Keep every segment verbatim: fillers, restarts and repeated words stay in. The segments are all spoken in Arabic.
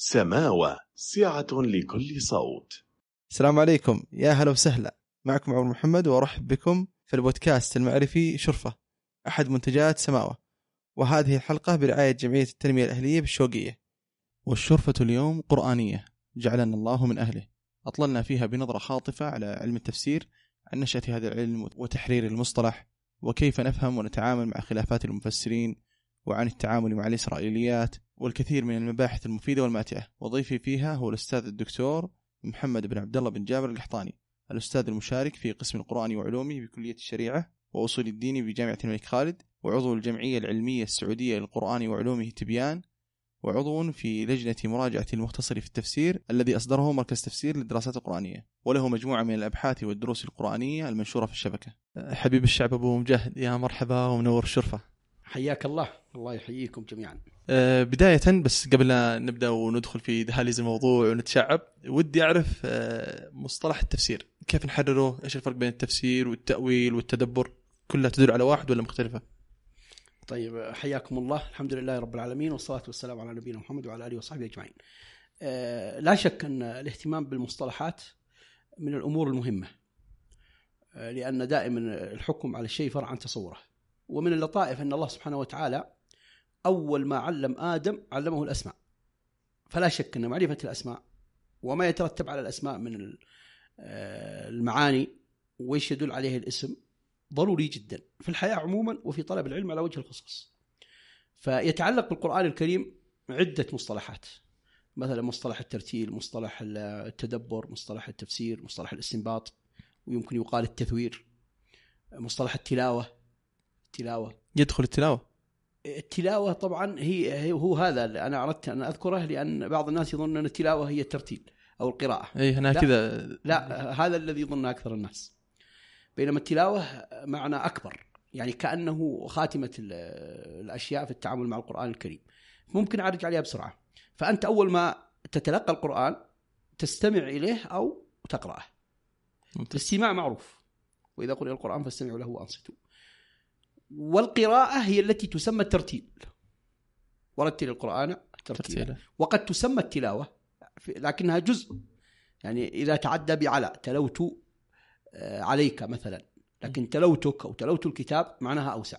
سماوة سعة لكل صوت. السلام عليكم، يا هلا وسهلا. معكم عمر محمد وأرحب بكم في البودكاست المعرفي شرفة، أحد منتجات سماوة. وهذه الحلقة برعاية جمعية التنمية الأهلية بالشوقية. والشرفة اليوم قرآنية جعلنا الله من أهله. أطللنا فيها بنظرة خاطفة على علم التفسير، عن نشأة هذا العلم وتحرير المصطلح، وكيف نفهم ونتعامل مع خلافات المفسرين، وعن التعامل مع الإسرائيليات، والكثير من المباحث المفيدة والماتعة. وضيفي فيها هو الأستاذ الدكتور محمد بن عبد الله بن جابر القحطاني، الأستاذ المشارك في قسم القرآن وعلومه بكلية الشريعة وأصول الدين بجامعة الملك خالد، وعضو الجمعية العلمية السعودية للقرآن وعلومه تبيان، وعضو في لجنة مراجعة المختصر في التفسير الذي أصدره مركز تفسير للدراسات القرآنية، وله مجموعة من الأبحاث والدروس القرآنية المنشورة في الشبكة. حبيب الشعب أبو مجاهد، يا مرحبا ومنور الشرفة. حياك الله. الله يحييكم جميعا. أه بداية بس قبل لا نبدأ وندخل في دهاليز الموضوع ونتشعب، ودي أعرف أه مصطلح التفسير كيف نحرره؟ إيش الفرق بين التفسير والتأويل والتدبر؟ كلها تدل على واحد ولا مختلفة؟ طيب، حياكم الله. الحمد لله رب العالمين، والصلاة والسلام على نبينا محمد وعلى آله وصحبه أجمعين. أه لا شك أن الاهتمام بالمصطلحات من الأمور المهمة، أه لأن دائما الحكم على الشيء فرع عن تصوره. ومن اللطائف أن الله سبحانه وتعالى أول ما علم آدم علمه الأسماء، فلا شك أن معرفة الأسماء وما يترتب على الأسماء من المعاني وإيش يدل عليه الاسم ضروري جدا في الحياة عموما وفي طلب العلم على وجه الخصوص. فيتعلق بالقرآن الكريم عدة مصطلحات، مثلا مصطلح الترتيل، مصطلح التدبر، مصطلح التفسير، مصطلح الاستنباط، ويمكن يقال التثوير، مصطلح التلاوة. التلاوة يدخل التلاوة التلاوة طبعا هي هو هذا اللي أنا أردت أن أذكره، لأن بعض الناس يظن أن التلاوة هي الترتيل أو القراءة. أي هنا كذا، لا، هذا الذي يظن أكثر الناس، بينما التلاوة معنى أكبر، يعني كأنه خاتمة الأشياء في التعامل مع القرآن الكريم. ممكن أعرج عليها بسرعة. فأنت أول ما تتلقى القرآن تستمع إليه أو تقرأه. الاستماع معروف، وإذا قرئ القرآن فاستمعوا له وأنصتوا. والقراءة هي التي تسمى الترتيل، ورتل القرآن ترتيلا. وقد تسمى التلاوة لكنها جزء، يعني إذا تعدى بعلى، تلوت عليك مثلا، لكن تلوتك أو تلوت الكتاب معناها أوسع.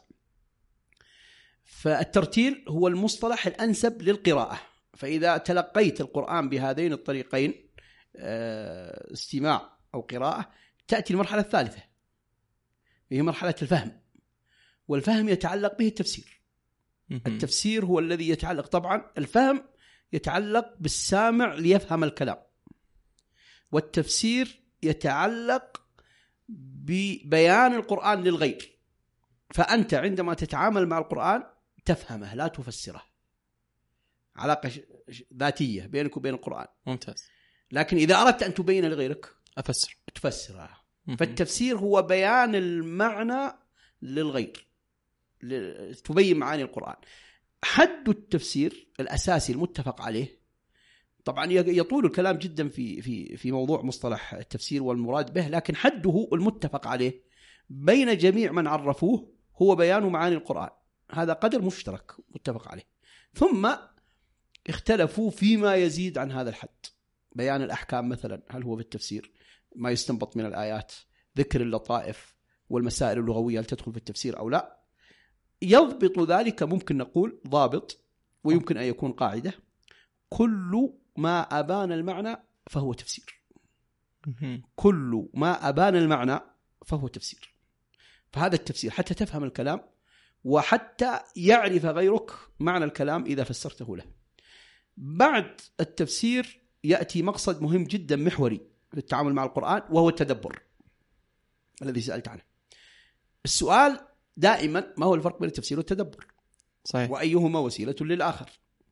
فالترتيل هو المصطلح الأنسب للقراءة. فإذا تلقيت القرآن بهذين الطريقين، استماع أو قراءة، تأتي المرحلة الثالثة هي مرحلة الفهم. والفهم يتعلق به التفسير. التفسير هو الذي يتعلق، طبعا الفهم يتعلق بالسامع ليفهم الكلام، والتفسير يتعلق ببيان القرآن للغير. فأنت عندما تتعامل مع القرآن تفهمه لا تفسره، علاقة ذاتية بينك وبين القرآن. ممتاز. لكن إذا أردت أن تبين لغيرك أفسر تفسره. فالتفسير هو بيان المعنى للغير، تبين معاني القرآن. حد التفسير الأساسي المتفق عليه، طبعا يطول الكلام جدا في في في موضوع مصطلح التفسير والمراد به، لكن حده المتفق عليه بين جميع من عرفوه هو بيان معاني القرآن. هذا قدر مشترك متفق عليه. ثم اختلفوا فيما يزيد عن هذا الحد. بيان الأحكام مثلا، هل هو في التفسير ما يستنبط من الآيات؟ ذكر اللطائف والمسائل اللغوية هل تدخل في التفسير أو لا؟ يضبط ذلك ممكن نقول ضابط، ويمكن أن يكون قاعدة: كل ما أبان المعنى فهو تفسير. كل ما أبان المعنى فهو تفسير. فهذا التفسير حتى تفهم الكلام، وحتى يعرف غيرك معنى الكلام إذا فسرته له. بعد التفسير يأتي مقصد مهم جدا محوري في التعامل مع القرآن، وهو التدبر الذي سألت عنه. السؤال دائما: ما هو الفرق بين التفسير والتدبر؟ صحيح. وأيهما وسيلة للآخر؟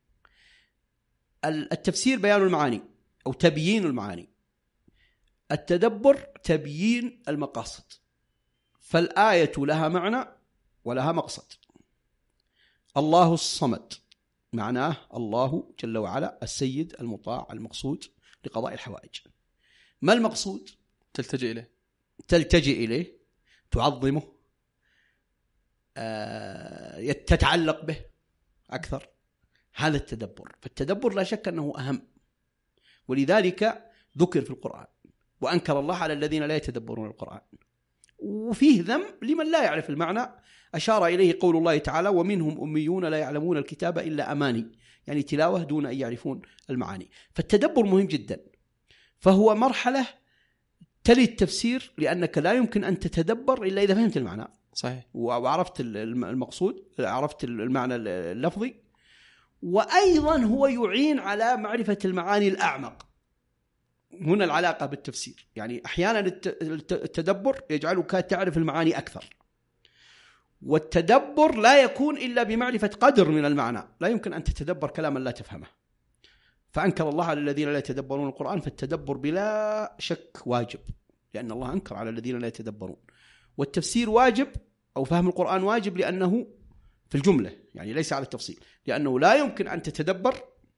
التفسير بيان المعاني أو تبيين المعاني، التدبر تبيين المقاصد. فالآية لها معنى ولها مقصد. الله الصمد معناه الله جل وعلا السيد المطاع المقصود لقضاء الحوائج. ما المقصود؟ تلتجئ إليه تلتجئ إليه، تعظمه، آه، تتعلق به أكثر، هذا التدبر. فالتدبر لا شك أنه أهم، ولذلك ذكر في القرآن وأنكر الله على الذين لا يتدبرون القرآن. وفيه ذم لمن لا يعرف المعنى، أشار إليه قول الله تعالى ومنهم أميون لا يعلمون الكتاب إلا أماني، يعني تلاوة دون أن يعرفون المعاني. فالتدبر مهم جدا، فهو مرحلة تلي التفسير، لأنك لا يمكن أن تتدبر إلا إذا فهمت المعنى صحيح وعرفت المقصود، عرفت المعنى اللفظي. وأيضا هو يعين على معرفة المعاني الأعمق. هنا العلاقة بالتفسير، يعني أحيانا التدبر يجعلك تعرف المعاني أكثر، والتدبر لا يكون إلا بمعرفة قدر من المعنى. لا يمكن أن تتدبر كلاما لا تفهمه. فأنكر الله على الذين لا يتدبرون القرآن، فالتدبر بلا شك واجب، لأن الله أنكر على الذين لا يتدبرون. والتفسير واجب أو فهم القرآن واجب لأنه في الجملة، يعني ليس على التفصيل، لأنه لا يمكن أن تتدبر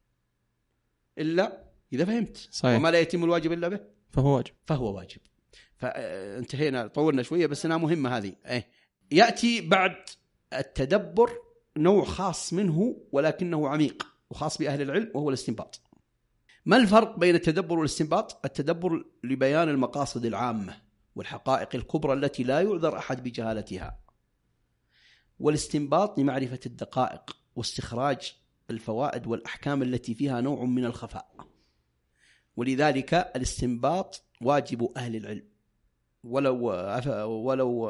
إلا إذا فهمت. صحيح. وما لا يتم الواجب إلا به فهو واجب فهو واجب. فانتهينا، طولنا شوية بس أنها مهمة هذه. يأتي بعد التدبر نوع خاص منه ولكنه عميق وخاص بأهل العلم، وهو الاستنباط. ما الفرق بين التدبر والاستنباط؟ التدبر لبيان المقاصد العامة والحقائق الكبرى التي لا يعذر أحد بجهالتها، والاستنباط لمعرفة الدقائق واستخراج الفوائد والأحكام التي فيها نوع من الخفاء. ولذلك الاستنباط واجب أهل العلم. ولو ولو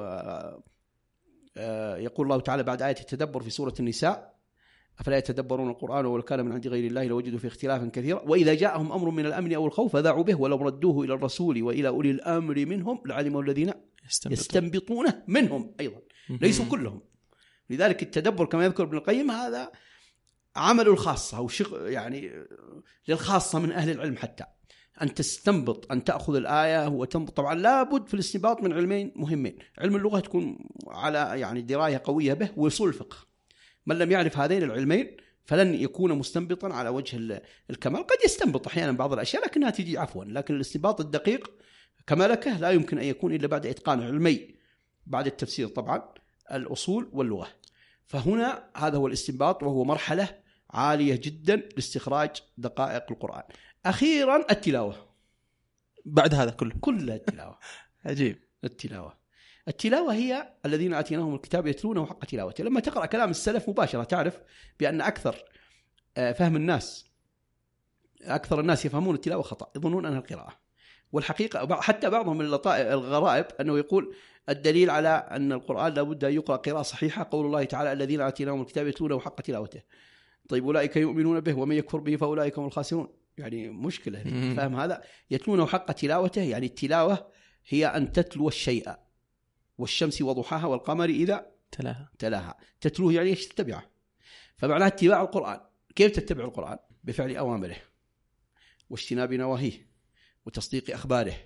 يقول الله تعالى بعد آية التدبر في سورة النساء أفلا يتدبرون القرآن ولو كان من عند غير الله لوجدوا فيه اختلافا كثيرا وإذا جاءهم أمر من الأمن أو الخوف فذاعوا به ولو ردوه إلى الرسول وإلى أولي الأمر منهم لعلمه الذين يستنبطونه منهم أيضا، ليسوا كلهم. لذلك التدبر كما يذكر ابن القيم هذا عمل الخاصة أو شغل يعني للخاصة من أهل العلم، حتى أن تستنبط، أن تأخذ الآية وتنبط. طبعا لابد في الاستنباط من علمين مهمين: علم اللغة تكون على يعني دراية قوية به، وأصول الفقه. من لم يعرف هذين العلمين فلن يكون مستنبطا على وجه الكمال. قد يستنبط أحيانا بعض الأشياء لكنها تجي عفوا، لكن الاستنباط الدقيق كمالكه لا يمكن أن يكون إلا بعد إتقان علمي، بعد التفسير طبعا، الأصول واللغة. فهنا هذا هو الاستنباط، وهو مرحلة عالية جدا لاستخراج دقائق القرآن. أخيرا التلاوة بعد هذا كله كل التلاوة. عجيب. التلاوة التلاوة هي الذين آتيناهم الكتاب يتلونه حق تلاوته. لما تقرأ كلام السلف مباشرة تعرف بأن أكثر فهم الناس أكثر الناس يفهمون التلاوة خطأ، يظنون أنها القراءة. والحقيقة حتى بعضهم من الغرائب أنه يقول الدليل على أن القرآن لابد أن يقرأ قراءة صحيحة قول الله تعالى الذين آتيناهم الكتاب يتلونه حق تلاوته. طيب أولئك يؤمنون به ومن يكفر به فأولئك هم الخاسرون. يعني مشكلة فهم هذا. يتلونه حق تلاوته، يعني التلاوة هي أن تتلو الشيء، والشمس وضحاها والقمر إذا تلاها تلاها. تتلوه يعني ايش؟ تتبعه. فمعناه اتباع القرآن. كيف تتبع القرآن؟ بفعل أوامره واجتناب نواهيه وتصديق أخباره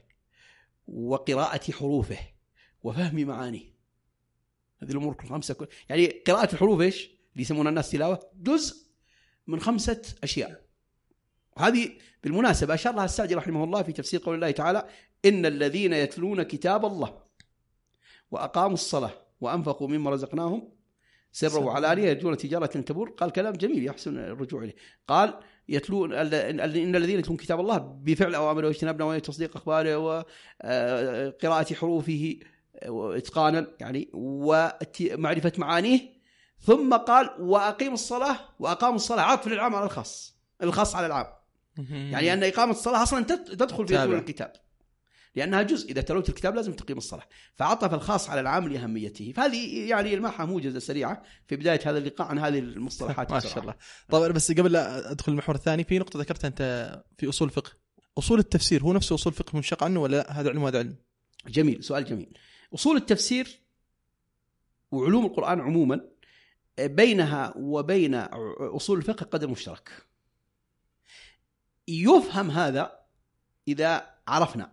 وقراءة حروفه وفهم معانيه. هذه الأمور الخمسة. يعني قراءة الحروف إيش اللي يسمونها الناس تلاوة؟ جزء من خمسة أشياء. هذه بالمناسبة أشار لها السعدي رحمه الله في تفسير قول الله تعالى إن الذين يتلون كتاب الله وأقاموا الصلاة وأنفقوا مما رزقناهم سرا وعلانية يرجون تجارة تبور. قال كلام جميل يحسن الرجوع إليه. قال يتلون إن الذين يتلون كتاب الله بفعل أوامره واجتناب نواهيه وتصديق أخباره وقراءة حروفه وإتقانا يعني ومعرفة معانيه. ثم قال وأقيموا الصلاة وأقاموا الصلاة، عطف للعام على الخاص، الخاص على العام. يعني أن إقامة الصلاة أصلا تدخل في دخول الكتاب لأنها جزء. إذا تلوت الكتاب لازم تقيم الصلاة، فعطف الخاص على العام لأهميته. فهذه يعني الماحة موجزة سريعة في بداية هذا اللقاء عن هذه المصطلحات. ما شاء الله. طبعا بس قبل لا أدخل المحور الثاني، في نقطة ذكرتها أنت في أصول الفقه. أصول التفسير هو نفسه أصول الفقه منشق عنه ولا هذا علم وهذا علم؟ جميل، سؤال جميل. أصول التفسير وعلوم القرآن عموما بينها وبين أصول الفقه قدر مشترك. يفهم هذا إذا عرفنا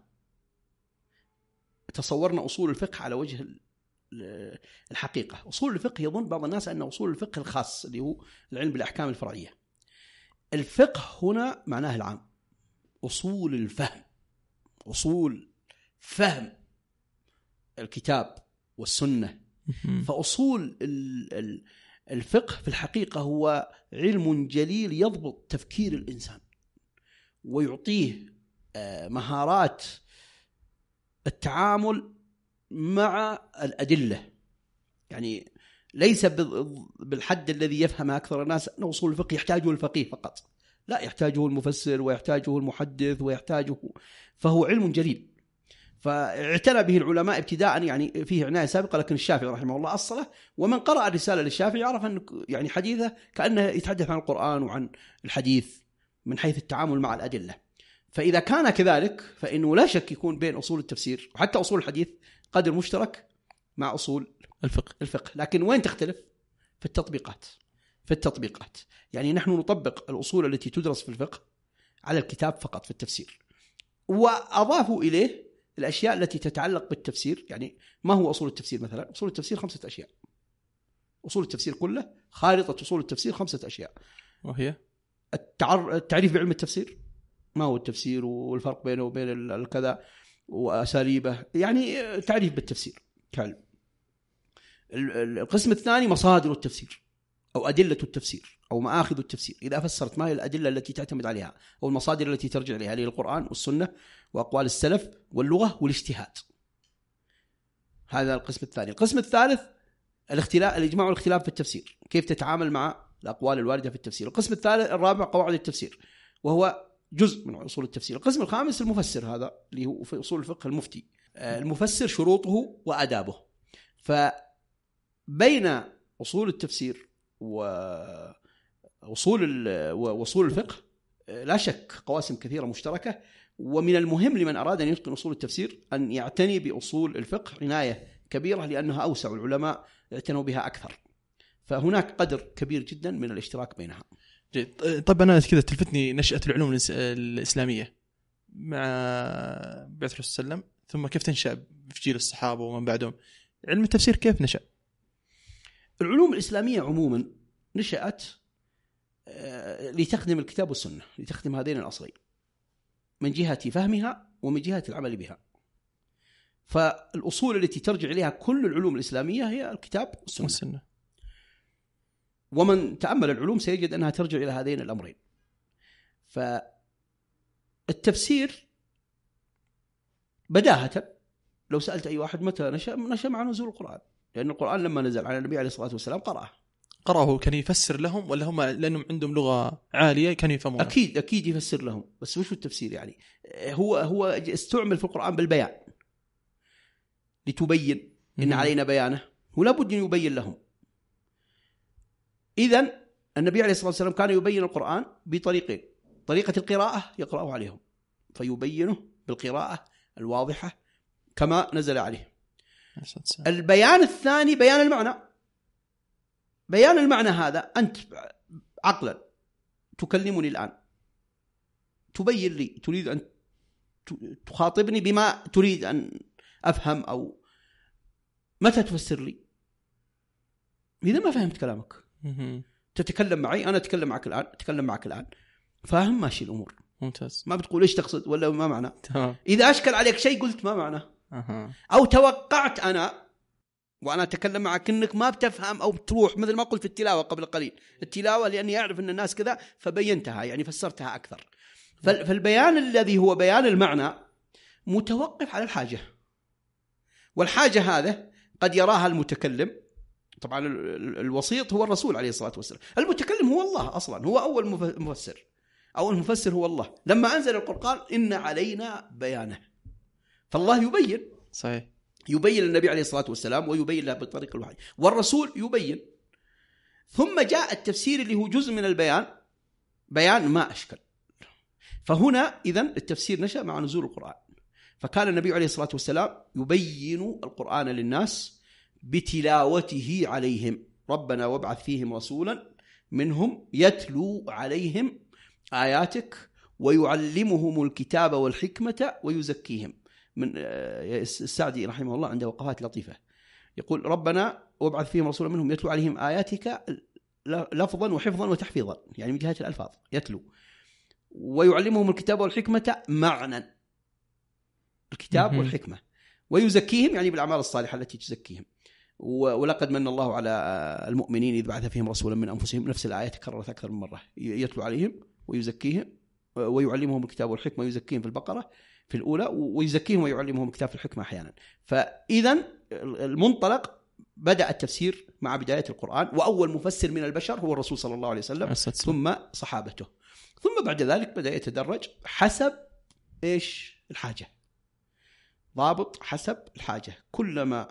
تصورنا أصول الفقه على وجه الحقيقة. أصول الفقه يظن بعض الناس أن أصول الفقه الخاص اللي هو العلم بالأحكام الفرعية. الفقه هنا معناه العام، أصول الفهم، أصول فهم الكتاب والسنة. فأصول الفقه في الحقيقة هو علم جليل يضبط تفكير الإنسان ويعطيه مهارات التعامل مع الأدلة. يعني ليس بالحد الذي يفهم أكثر الناس أن أصول الفقه يحتاجه الفقيه فقط، لا، يحتاجه المفسر ويحتاجه المحدث ويحتاجه، فهو علم جليل. فاعتنى به العلماء ابتداء، يعني فيه عناية سابقة، لكن الشافعي رحمه الله أصله، ومن قرأ الرسالة للشافعي يعرف أن يعني حديثه كأنه يتحدث عن القرآن وعن الحديث من حيث التعامل مع الأدلة. فإذا كان كذلك فإنه لا شك يكون بين أصول التفسير وحتى أصول الحديث قدر مشترك مع أصول الفقه. الفقه لكن وين تختلف؟ في التطبيقات. في التطبيقات يعني نحن نطبق الأصول التي تدرس في الفقه على الكتاب فقط في التفسير، وأضافوا إليه الأشياء التي تتعلق بالتفسير. يعني ما هو أصول التفسير مثلا؟ أصول التفسير خمسة أشياء. أصول التفسير كله، خارطة أصول التفسير خمسة أشياء، وهي التعر... التعريف بعلم التفسير، ما هو التفسير والفرق بينه وبين الكذا وأساليبه، يعني تعريف بالتفسير كعلم. القسم الثاني مصادر التفسير أو أدلة التفسير أو مآخذ التفسير، إذا فسرت ما هي الأدلة التي تعتمد عليها أو المصادر التي ترجع لها، للقرآن والسنة وأقوال السلف واللغة والاجتهاد. هذا القسم الثاني. القسم الثالث الاختلاف، الإجماع والاختلاف في التفسير، كيف تتعامل مع الأقوال الواردة في التفسير. القسم الثالث الرابع قواعد التفسير، وهو جزء من أصول التفسير. القسم الخامس المفسر، هذا اللي هو في أصول الفقه المفتي، المفسر شروطه وآدابه. فبين أصول التفسير وأصول وأصول الفقه لا شك قواسم كثيرة مشتركة، ومن المهم لمن أراد أن يتقن أصول التفسير أن يعتني بأصول الفقه عناية كبيرة، لأنها أوسع، العلماء اعتنوا بها أكثر، فهناك قدر كبير جدا من الاشتراك بينها. طيب أنا كذا تلفتني نشأة العلوم الإسلامية مع بعث الرسول صلى الله عليه وسلم، ثم كيف تنشأ في جيل الصحابة ومن بعدهم. علم التفسير كيف نشأ؟ العلوم الإسلامية عموما نشأت لتخدم الكتاب والسنة، لتخدم هذين الأصلين من جهة فهمها ومن جهة العمل بها. فالأصول التي ترجع إليها كل العلوم الإسلامية هي الكتاب والسنة, والسنة. ومن تأمل العلوم سيجد أنها ترجع إلى هذين الأمرين. فالتفسير بداهة لو سألت أي واحد متى نشأ، نشأ مع نزول القرآن، لأن القرآن لما نزل على النبي عليه الصلاة والسلام قرأه قرأه كان يفسر لهم، ولا هم لأنهم عندهم لغة عالية كان يفهمون؟ أكيد أكيد يفسر لهم، بس وش التفسير يعني؟ هو هو استعمل في القرآن بالبيان لتبين إن علينا بيانه، ولا بد أن يبين لهم. إذن النبي عليه الصلاة والسلام كان يبين القرآن بطريقين: طريقة القراءة يقرأه عليهم فيبينه بالقراءة الواضحة كما نزل عليه. البيان الثاني بيان المعنى. بيان المعنى هذا أنت عقلا تكلمني الآن، تبين لي، تريد أن تخاطبني بما تريد أن أفهم، أو متى تفسر لي؟ إذا ما فهمت كلامك تتكلم معي، أنا أتكلم معك الآن، أتكلم معك الآن فاهم، ماشي الأمور ممتاز. ما بتقول إيش تقصد ولا ما معنى. تمام. إذا أشكل عليك شيء قلت ما معنى، أه. أو توقعت أنا وأنا أتكلم معك إنك ما بتفهم أو بتروح، مثل ما قلت في التلاوة قبل قليل، التلاوة لأني أعرف أن الناس كذا فبينتها، يعني فسرتها أكثر. فالبيان الذي هو بيان المعنى متوقف على الحاجة، والحاجة هذا قد يراها المتكلم، طبعا الوسيط هو الرسول عليه الصلاة والسلام، المتكلم هو الله أصلا، هو أول مفسر، أو المفسر هو الله. لما أنزل القرآن إن علينا بيانه، فالله يبين، صحيح، يبين النبي عليه الصلاة والسلام ويبين له بطريق الوحي، والرسول يبين. ثم جاء التفسير اللي هو جزء من البيان، بيان ما أشكل. فهنا إذن التفسير نشأ مع نزول القرآن، فكان النبي عليه الصلاة والسلام يبين القرآن للناس بتلاوته عليهم. ربنا وابعث فيهم رسولا منهم يتلو عليهم آياتك ويعلمهم الكتاب والحكمة ويزكيهم. من السعدي رحمه الله عنده وقفات لطيفة، يقول ربنا وابعث فيهم رسولا منهم يتلو عليهم آياتك لفظا وحفظا وتحفيظا، يعني من جهة الألفاظ يتلو، ويعلمهم الكتاب والحكمة معنى الكتاب والحكمة، ويزكيهم يعني بالأعمال الصالحة التي تزكيهم. ولقد من الله على المؤمنين إذ بعث فيهم رسولا من أنفسهم، نفس الآية تكررت أكثر من مرة، يتلو عليهم ويزكيهم ويعلمهم الكتاب والحكمة، ويزكيهم في البقرة في الأولى، ويزكيهم ويعلمهم الكتاب في الحكمة أحيانا. فإذا المنطلق بدأ التفسير مع بداية القرآن، وأول مفسر من البشر هو الرسول صلى الله عليه وسلم ثم صحابته، ثم بعد ذلك بدأ يتدرج حسب إيش الحاجة، ضابط حسب الحاجة. كلما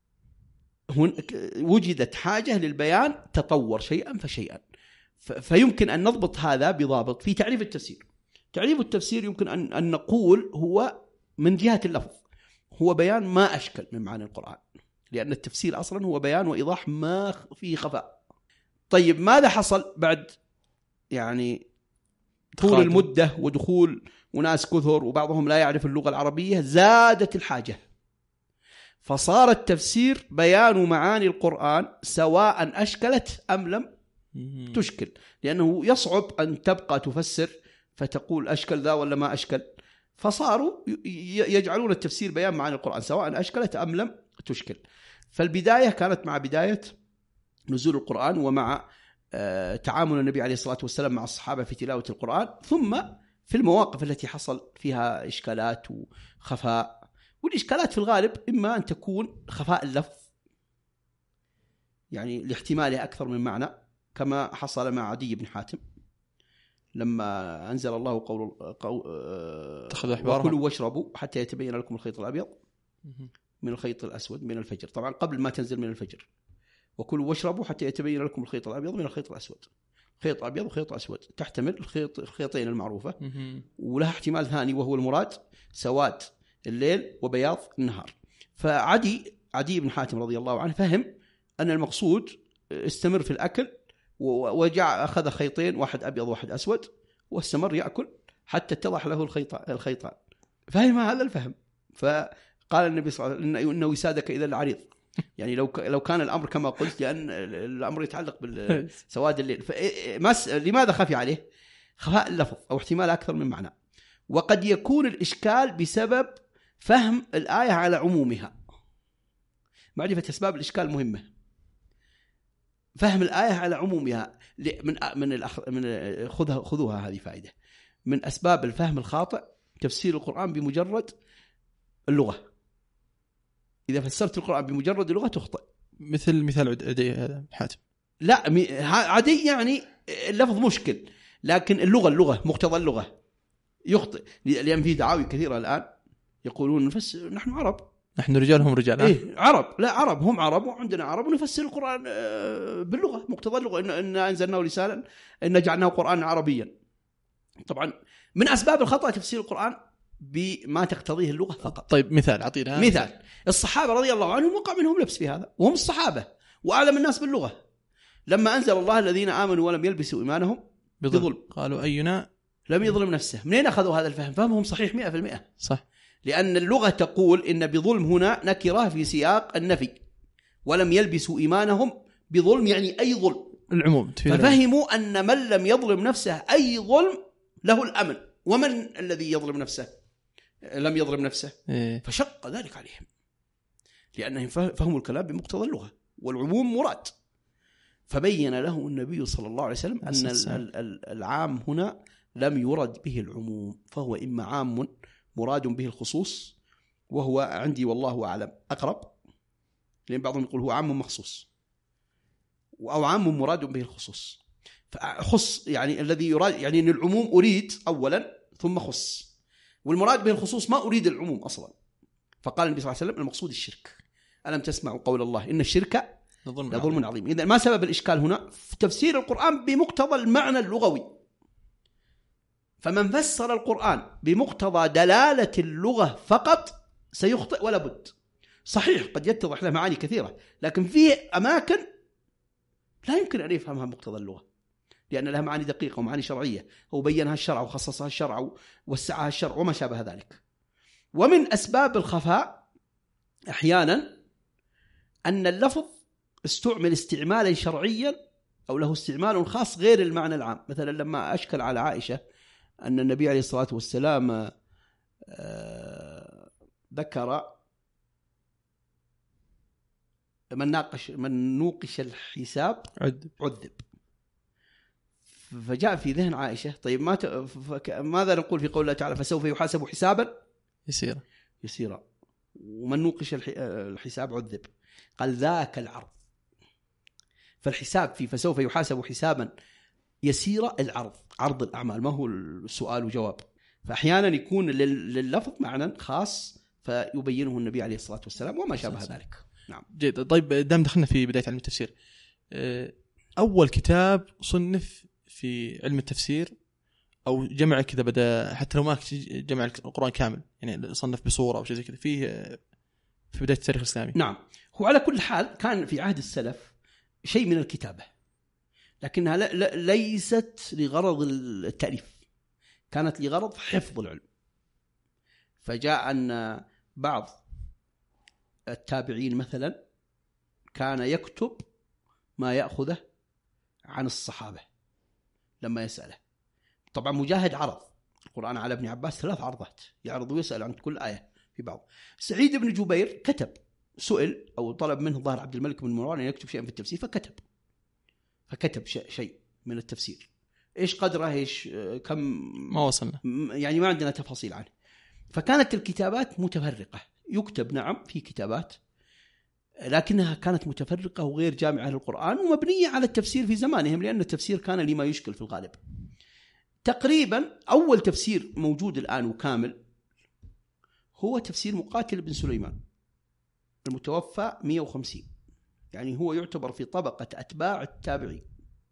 وجدت حاجة للبيان تطور شيئا فشيئا. فيمكن أن نضبط هذا بضابط في تعريف التفسير. تعريف التفسير يمكن أن, أن نقول هو من جهة اللفظ هو بيان ما أشكل من معاني القرآن، لأن التفسير أصلا هو بيان وإيضاح ما فيه خفاء. طيب ماذا حصل بعد يعني طول المدة ودخول وناس كثر وبعضهم لا يعرف اللغة العربية؟ زادت الحاجة، فصار التفسير بيان معاني القرآن سواء أشكلت أم لم تشكل، لأنه يصعب أن تبقى تفسر فتقول أشكل ذا ولا ما أشكل، فصاروا يجعلون التفسير بيان معاني القرآن سواء أشكلت أم لم تشكل. فالبداية كانت مع بداية نزول القرآن ومع تعامل النبي عليه الصلاة والسلام مع الصحابة في تلاوة القرآن، ثم في المواقف التي حصل فيها إشكالات وخفاء. والإشكالات في الغالب إما أن تكون خفاء اللفظ يعني لاحتمالها أكثر من معنى، كما حصل مع عدي بن حاتم لما أنزل الله قول, قول وكلوا واشربوا حتى يتبين لكم الخيط الأبيض من الخيط الأسود من الفجر. طبعا قبل ما تنزل من الفجر، وكلوا واشربوا حتى يتبين لكم الخيط الأبيض من الخيط الأسود. خيط أبيض وخيط أسود تحتمل الخيط الخيطين المعروفة، ولها احتمال ثاني وهو المراد سواد الليل وبياض النهار. فعدي عدي بن حاتم رضي الله عنه فهم أن المقصود استمر في الأكل، وجاء أخذ خيطين واحد أبيض واحد أسود واستمر يأكل حتى اتضح له الخيطان. فهم هذا الفهم، فقال النبي صلى الله عليه وسلم إنه وسادك إذا العريض، يعني لو لو كان الأمر كما قلت، لأن الأمر يتعلق بالسواد الليل. لماذا خفي عليه؟ خفاء اللفظ أو احتمال أكثر من معنى. وقد يكون الإشكال بسبب فهم الآية على عمومها. معرفة أسباب الإشكال مهمة. فهم الآية على عمومها من من الأخ... من خذها خذوها هذه فائدة. من أسباب الفهم الخاطئ تفسير القرآن بمجرد اللغة. إذا فسرت القرآن بمجرد اللغة تخطئ. مثل مثال عدي هذا حاتم. لا عدي يعني اللفظ مشكل، لكن اللغة اللغة مقتضى اللغة يخطئ، لأن في دعاوي كثيرة الآن يقولون نفسر نحن عرب، نحن رجال هم رجال. إيه عرب، لا عرب هم عرب وعندنا عرب، ونفسر القرآن باللغة مقتضى اللغة، إن, إن أنزلناه لسانا إن جعلناه قرآن عربيا. طبعا من أسباب الخطأ تفسير القرآن بما تقتضيه اللغة فقط. طيب مثال عطينا مثال. الصحابة رضي الله عنهم وقع منهم لبس في هذا، وهم الصحابة وأعلم الناس باللغة. لما أنزل الله الذين آمنوا ولم يلبسوا إيمانهم بظلم قالوا أينا لم يظلم نفسه. منين أخذوا هذا الفهم؟ فهمهم صحيح مئة في المئة صح، لأن اللغة تقول إن بظلم هنا نكرة في سياق النفي، ولم يلبسوا إيمانهم بظلم يعني أي ظلم، العموم. ففهموا أن من لم يظلم نفسه أي ظلم له الأمن، ومن الذي يظلم نفسه لم يظلم نفسه إيه؟ فشق ذلك عليهم، لأنهم فهموا الكلام بمقتضى اللغة والعموم مراد. فبين له النبي صلى الله عليه وسلم أن العام هنا لم يرد به العموم، فهو إما عام مراد به الخصوص، وهو عندي والله أعلم أقرب، لأن بعضهم يقول هو عام مخصوص، أو عام مراد به الخصوص. فخص يعني الذي يراد، يعني أن العموم أريد أولا ثم خص، والمراد به الخصوص ما أريد العموم أصلا. فقال النبي صلى الله عليه وسلم المقصود الشرك. ألم تسمعوا قول الله إن الشرك لظلم عظيم. إذن ما سبب الإشكال هنا؟ في تفسير القرآن بمقتضى المعنى اللغوي. فمن فسر القرآن بمقتضى دلالة اللغة فقط سيخطئ ولا بد. صحيح قد يتضح له معاني كثيرة، لكن في أماكن لا يمكن أن يفهمها مقتضى اللغة، لأن لها معاني دقيقة ومعاني شرعية، وبينها الشرع وخصصها الشرع ووسعها الشرع وما شابه ذلك. ومن أسباب الخفاء أحيانا أن اللفظ استعمل استعمالا شرعيا أو له استعمال خاص غير المعنى العام. مثلا لما أشكل على عائشة أن النبي عليه الصلاة والسلام ذكر من ناقش من نوقش الحساب عذب. عذب. فجاء في ذهن عائشة طيب ما ت... فك... ماذا نقول في قول الله تعالى فسوف يحاسب حسابا يسيرا يسيرا ومن نوقش الح... الحساب عذب. قال ذاك العرض. فالحساب في فسوف يحاسب حسابا يسيرا العرض، عرض الأعمال، ما هو السؤال وجواب. فأحيانا يكون لللفظ معنى خاص فيبينه النبي عليه الصلاة والسلام وما شابه ذلك. نعم. جيد. طيب دام دخلنا في بداية علم التفسير، أول كتاب صنف في علم التفسير أو جمع كذا بدأ، حتى لو ما جمع القرآن كامل يعني صنف بصورة أو شيء زي كذا، فيه في بداية التاريخ الإسلامي. نعم. هو على كل حال كان في عهد السلف شيء من الكتابة، لكنها ل... ل... ليست لغرض التأليف، كانت لغرض حفظ العلم. فجاء أن بعض التابعين مثلا كان يكتب ما يأخذه عن الصحابة لما يسأله. طبعا مجاهد عرض القرآن على ابن عباس ثلاث عرضات، يعرض ويسأل عن كل آية في بعض. سعيد بن جبير كتب، سئل أو طلب منه ظاهر عبد الملك بن مروان أن يكتب شيئا في التفسير فكتب فكتب شيء من التفسير. إيش قدره، إيش كم، ما وصلنا يعني ما عندنا تفاصيل عنه. فكانت الكتابات متفرقة، يكتب نعم في كتابات لكنها كانت متفرقة وغير جامعة للقرآن ومبنية على التفسير في زمانهم، لأن التفسير كان لما يشكل في الغالب. تقريبا أول تفسير موجود الآن وكامل هو تفسير مقاتل بن سليمان المتوفى مئة وخمسين، يعني هو يعتبر في طبقة أتباع التابعين،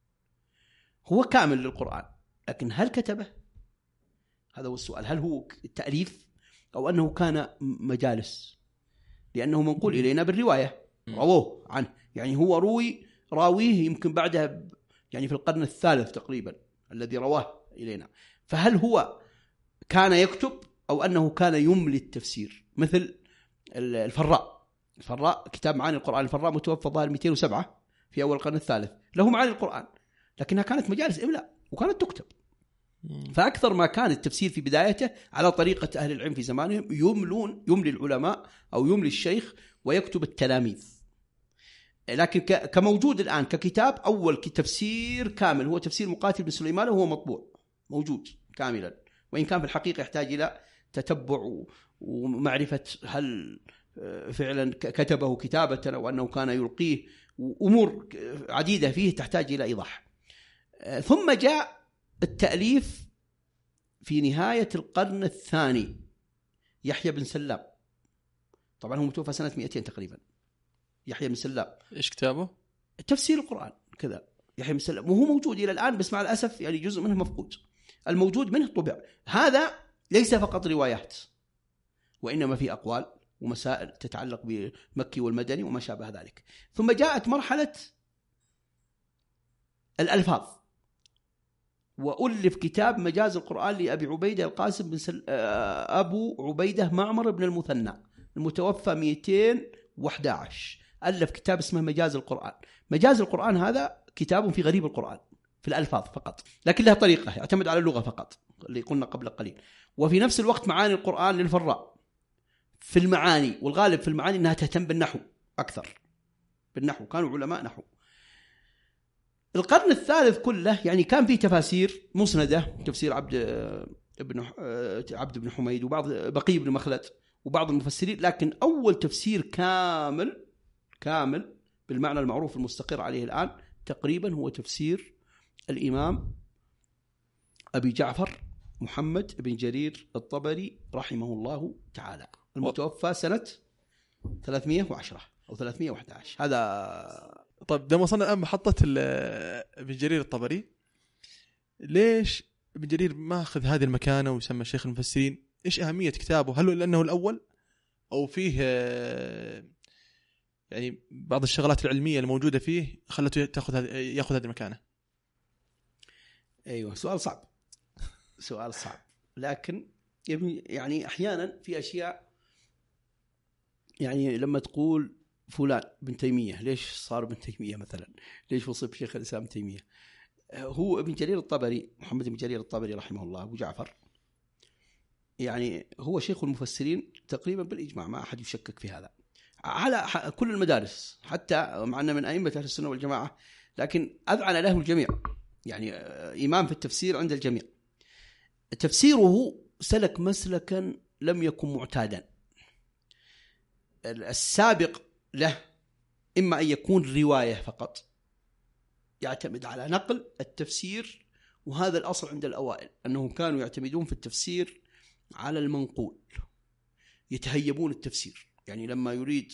هو كامل للقرآن. لكن هل كتبه؟ هذا هو السؤال، هل هو تأليف أو أنه كان مجالس؟ لأنه منقول إلينا بالرواية، رووه عنه، يعني هو روي راويه يمكن بعدها يعني في القرن الثالث تقريبا الذي رواه إلينا. فهل هو كان يكتب أو أنه كان يملي التفسير؟ مثل الفراء، الفراء كتاب معاني القرآن، الفراء متوفى ظاهر مئتين وسبعة في أول القرن الثالث، له معاني القرآن لكنها كانت مجالس إملاء وكانت تكتب. فأكثر ما كان التفسير في بدايته على طريقة أهل العلم في زمانهم، يملون يملي العلماء أو يملي الشيخ ويكتب التلاميذ. لكن كموجود الآن ككتاب، أول تفسير كامل هو تفسير مقاتل بن سليمان وهو مطبوع موجود كاملا، وإن كان في الحقيقة يحتاج إلى تتبع ومعرفة هل فعلا كتبه كتابة أو أنه كان يلقيه، وأمور عديدة فيه تحتاج إلى إيضاح. ثم جاء التأليف في نهاية القرن الثاني، يحيى بن سلام، طبعا هو متوفى سنة مئتين تقريبا، يحيى بن سلام. إيش كتابه؟ تفسير القرآن كذا، يحيى بن سلام، وهو موجود إلى الآن بس مع الأسف يعني جزء منه مفقود، الموجود منه طبع. هذا ليس فقط روايات وإنما في أقوال ومسائل تتعلق بالمكي والمدني وما شابه ذلك. ثم جاءت مرحلة الألفاظ، وألف كتاب مجاز القرآن لأبي عبيدة القاسم بن سل... أبو عبيدة معمر بن المثنى المتوفى مئتين وأحد عشر، ألف كتاب اسمه مجاز القرآن. مجاز القرآن هذا كتاب في غريب القرآن في الألفاظ فقط، لكن لها طريقة يعتمد على اللغة فقط اللي قلنا قبل قليل. وفي نفس الوقت معاني القرآن للفراء في المعاني، والغالب في المعاني أنها تهتم بالنحو أكثر، بالنحو كانوا علماء نحو. القرن الثالث كله يعني كان فيه تفاسير مسندة، تفسير عبد ابن عبد بن حميد وبعض بقي بن مخلد وبعض المفسرين، لكن أول تفسير كامل كامل بالمعنى المعروف المستقر عليه الآن تقريبا هو تفسير الإمام أبي جعفر محمد بن جرير الطبري رحمه الله تعالى، المتوفى سنة ثلاثمئة وعشرة أو ثلاثمئة وأحد عشر. هذا طيب ده وصلنا الآن محطة ابن جرير الطبري. ليش ابن جرير ما أخذ هذه المكانة ويسمى شيخ المفسرين؟ إيش أهمية كتابه؟ هل لأنه الأول أو فيه يعني بعض الشغلات العلمية الموجودة فيه خلته تأخذ يأخذ هذه المكانة؟ أيوة، سؤال صعب سؤال صعب لكن يعني أحيانا في أشياء، يعني لما تقول فلان بن تيمية، ليش صار ابن تيمية مثلا؟ ليش وصف شيخ الإسلام تيمية؟ هو ابن جرير الطبري محمد بن جرير الطبري رحمه الله أبو جعفر، يعني هو شيخ المفسرين تقريبا بالإجماع، ما أحد يشكك في هذا. على كل المدارس، حتى معنا من أئمة أهل السنة والجماعة، لكن أذعن له الجميع، يعني إمام في التفسير عند الجميع. تفسيره سلك مسلكا لم يكن معتادا. السابق له إما أن يكون رواية فقط، يعتمد على نقل التفسير، وهذا الأصل عند الأوائل أنهم كانوا يعتمدون في التفسير على المنقول، يتهيبون التفسير. يعني لما يريد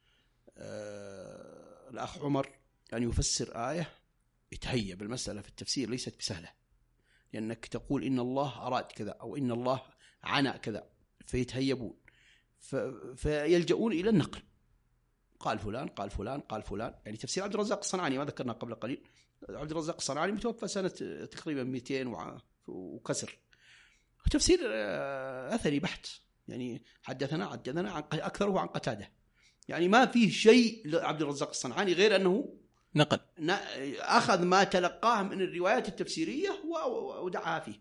آه الأخ عمر أن يفسر آية يتهيب. المسألة في التفسير ليست بسهلة، لأنك تقول إن الله أراد كذا أو إن الله عنا كذا، فيتهيبون فيلجؤون إلى النقل. قال فلان قال فلان قال فلان. يعني تفسير عبد الرزاق الصنعاني ما ذكرنا قبل قليل، عبد الرزاق الصنعاني متوفى سنة تقريبا مئتين وكسر، تفسير أثري بحت، يعني حدثنا حدثنا أكثره عن قتادة، يعني ما فيه شيء لعبد الرزاق الصنعاني غير أنه نقل، أخذ ما تلقاه من الروايات التفسيرية ودعاها فيه.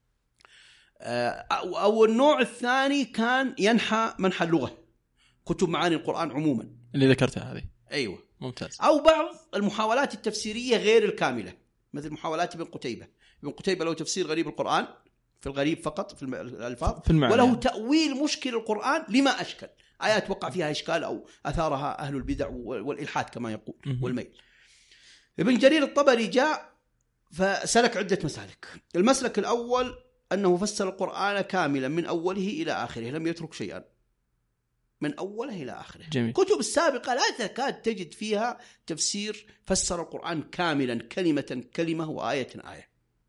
أو النوع الثاني كان ينحى منحى اللغة، كتب معاني القرآن عموما اللي ذكرتها هذه. أيوة ممتاز. أو بعض المحاولات التفسيرية غير الكاملة، مثل محاولات ابن قتيبة. ابن قتيبة له تفسير غريب القرآن في الغريب فقط في الألفاظ، في وله يعني. تأويل مشكل القرآن لما أشكل، آيات وقع فيها إشكال أو أثارها أهل البدع والإلحاد كما يقول والميل. ابن جرير الطبري جاء فسلك عدة مسالك. المسلك الأول أنه فسر القرآن كاملا من أوله إلى آخره، لم يترك شيئا من أوله إلى آخره. جميل. كتب السابقة لا تكاد تجد فيها تفسير فسر القرآن كاملا كلمة كلمة وآية آية.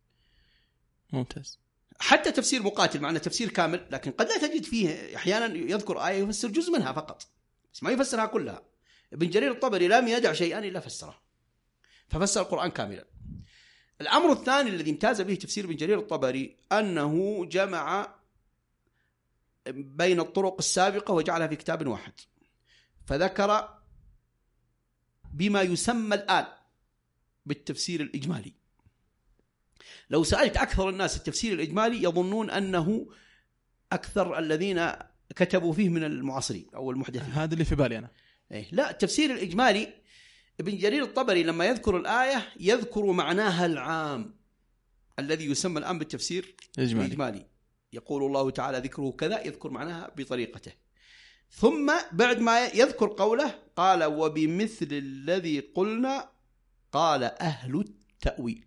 ممتاز. حتى تفسير مقاتل معنا تفسير كامل، لكن قد لا تجد فيه أحيانا يذكر آية يفسر جزء منها فقط، بس ما يفسرها كلها. ابن جرير الطبري لم يدع شيئا إلا فسره، ففسر القرآن كاملا. الأمر الثاني الذي امتاز به تفسير ابن جرير الطبري أنه جمع بين الطرق السابقة وجعلها في كتاب واحد، فذكر بما يسمى الآن بالتفسير الإجمالي. لو سألت أكثر الناس التفسير الإجمالي يظنون أنه أكثر الذين كتبوا فيه من المعاصرين أو المحدثين. هذا اللي في بالي أنا. إيه لا، التفسير الإجمالي ابن جرير الطبري لما يذكر الآية يذكر معناها العام الذي يسمى الآن بالتفسير الإجمالي. الإجمالي يقول الله تعالى ذكره كذا، يذكر معناها بطريقته، ثم بعد ما يذكر قوله قال وبمثل الذي قلنا قال أهل التأويل،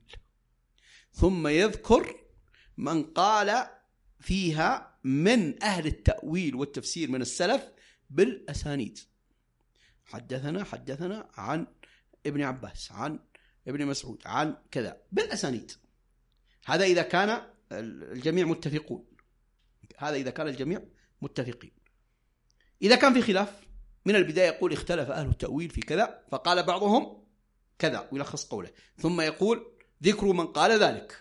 ثم يذكر من قال فيها من أهل التأويل والتفسير من السلف بالأسانيد. حدثنا حدثنا عن ابن عباس عن ابن مسعود عن كذا بالأسانيد. هذا إذا كان الجميع متفقون، هذا إذا كان الجميع متفقين. إذا كان في خلاف من البداية يقول اختلف أهل التأويل في كذا فقال بعضهم كذا ويلخص قوله، ثم يقول ذكر من قال ذلك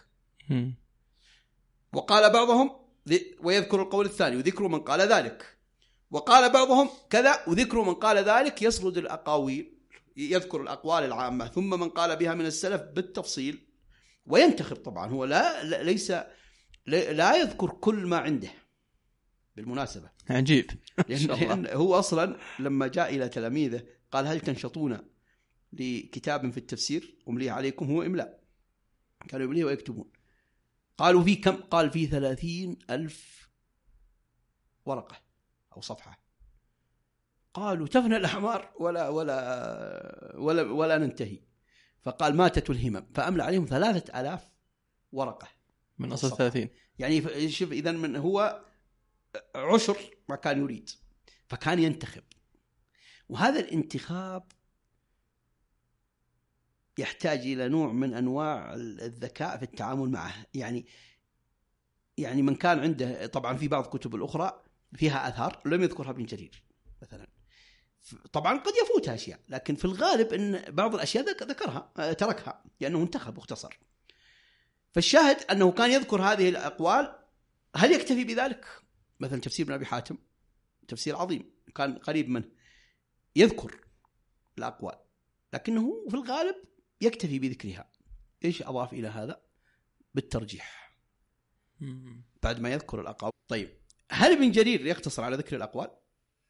وقال بعضهم، ويذكر القول الثاني وذكر من قال ذلك وقال بعضهم كذا وذكر من قال ذلك، يسرد الأقاويل، يذكر الأقوال العامة ثم من قال بها من السلف بالتفصيل، وينتخب. طبعا هو لا ليس لا يذكر كل ما عنده بالمناسبة. عجيب. لأن هو أصلا لما جاء إلى تلاميذه قال هل تنشطون لكتاب في التفسير أمليه عليكم؟ هو إملاء، كانوا يمليه ويكتبون. قالوا في كم؟ قال في ثلاثين ألف ورقة أو صفحة. قالوا تفنى الأحمار ولا ولا ولا ولا ننتهي. فقال ماتت الهمم، فأملى عليهم ثلاثة آلاف ورقة من أصل ثلاثين. يعني شوف إذا من هو عشر ما كان يريد، فكان ينتخب. وهذا الانتخاب يحتاج إلى نوع من أنواع الذكاء في التعامل معه. يعني يعني من كان عنده، طبعا في بعض كتب الأخرى فيها آثار لم يذكرها ابن جرير مثلا، طبعا قد يفوتها أشياء، لكن في الغالب أن بعض الأشياء ذكرها تركها لأنه انتخب واختصر. فالشاهد أنه كان يذكر هذه الأقوال. هل يكتفي بذلك؟ مثلا تفسير ابن أبي حاتم تفسير عظيم كان قريب منه، يذكر الأقوال لكنه في الغالب يكتفي بذكرها. إيش أضاف إلى هذا؟ بالترجيح بعد ما يذكر الأقوال. طيب هل ابن جرير يقتصر على ذكر الأقوال؟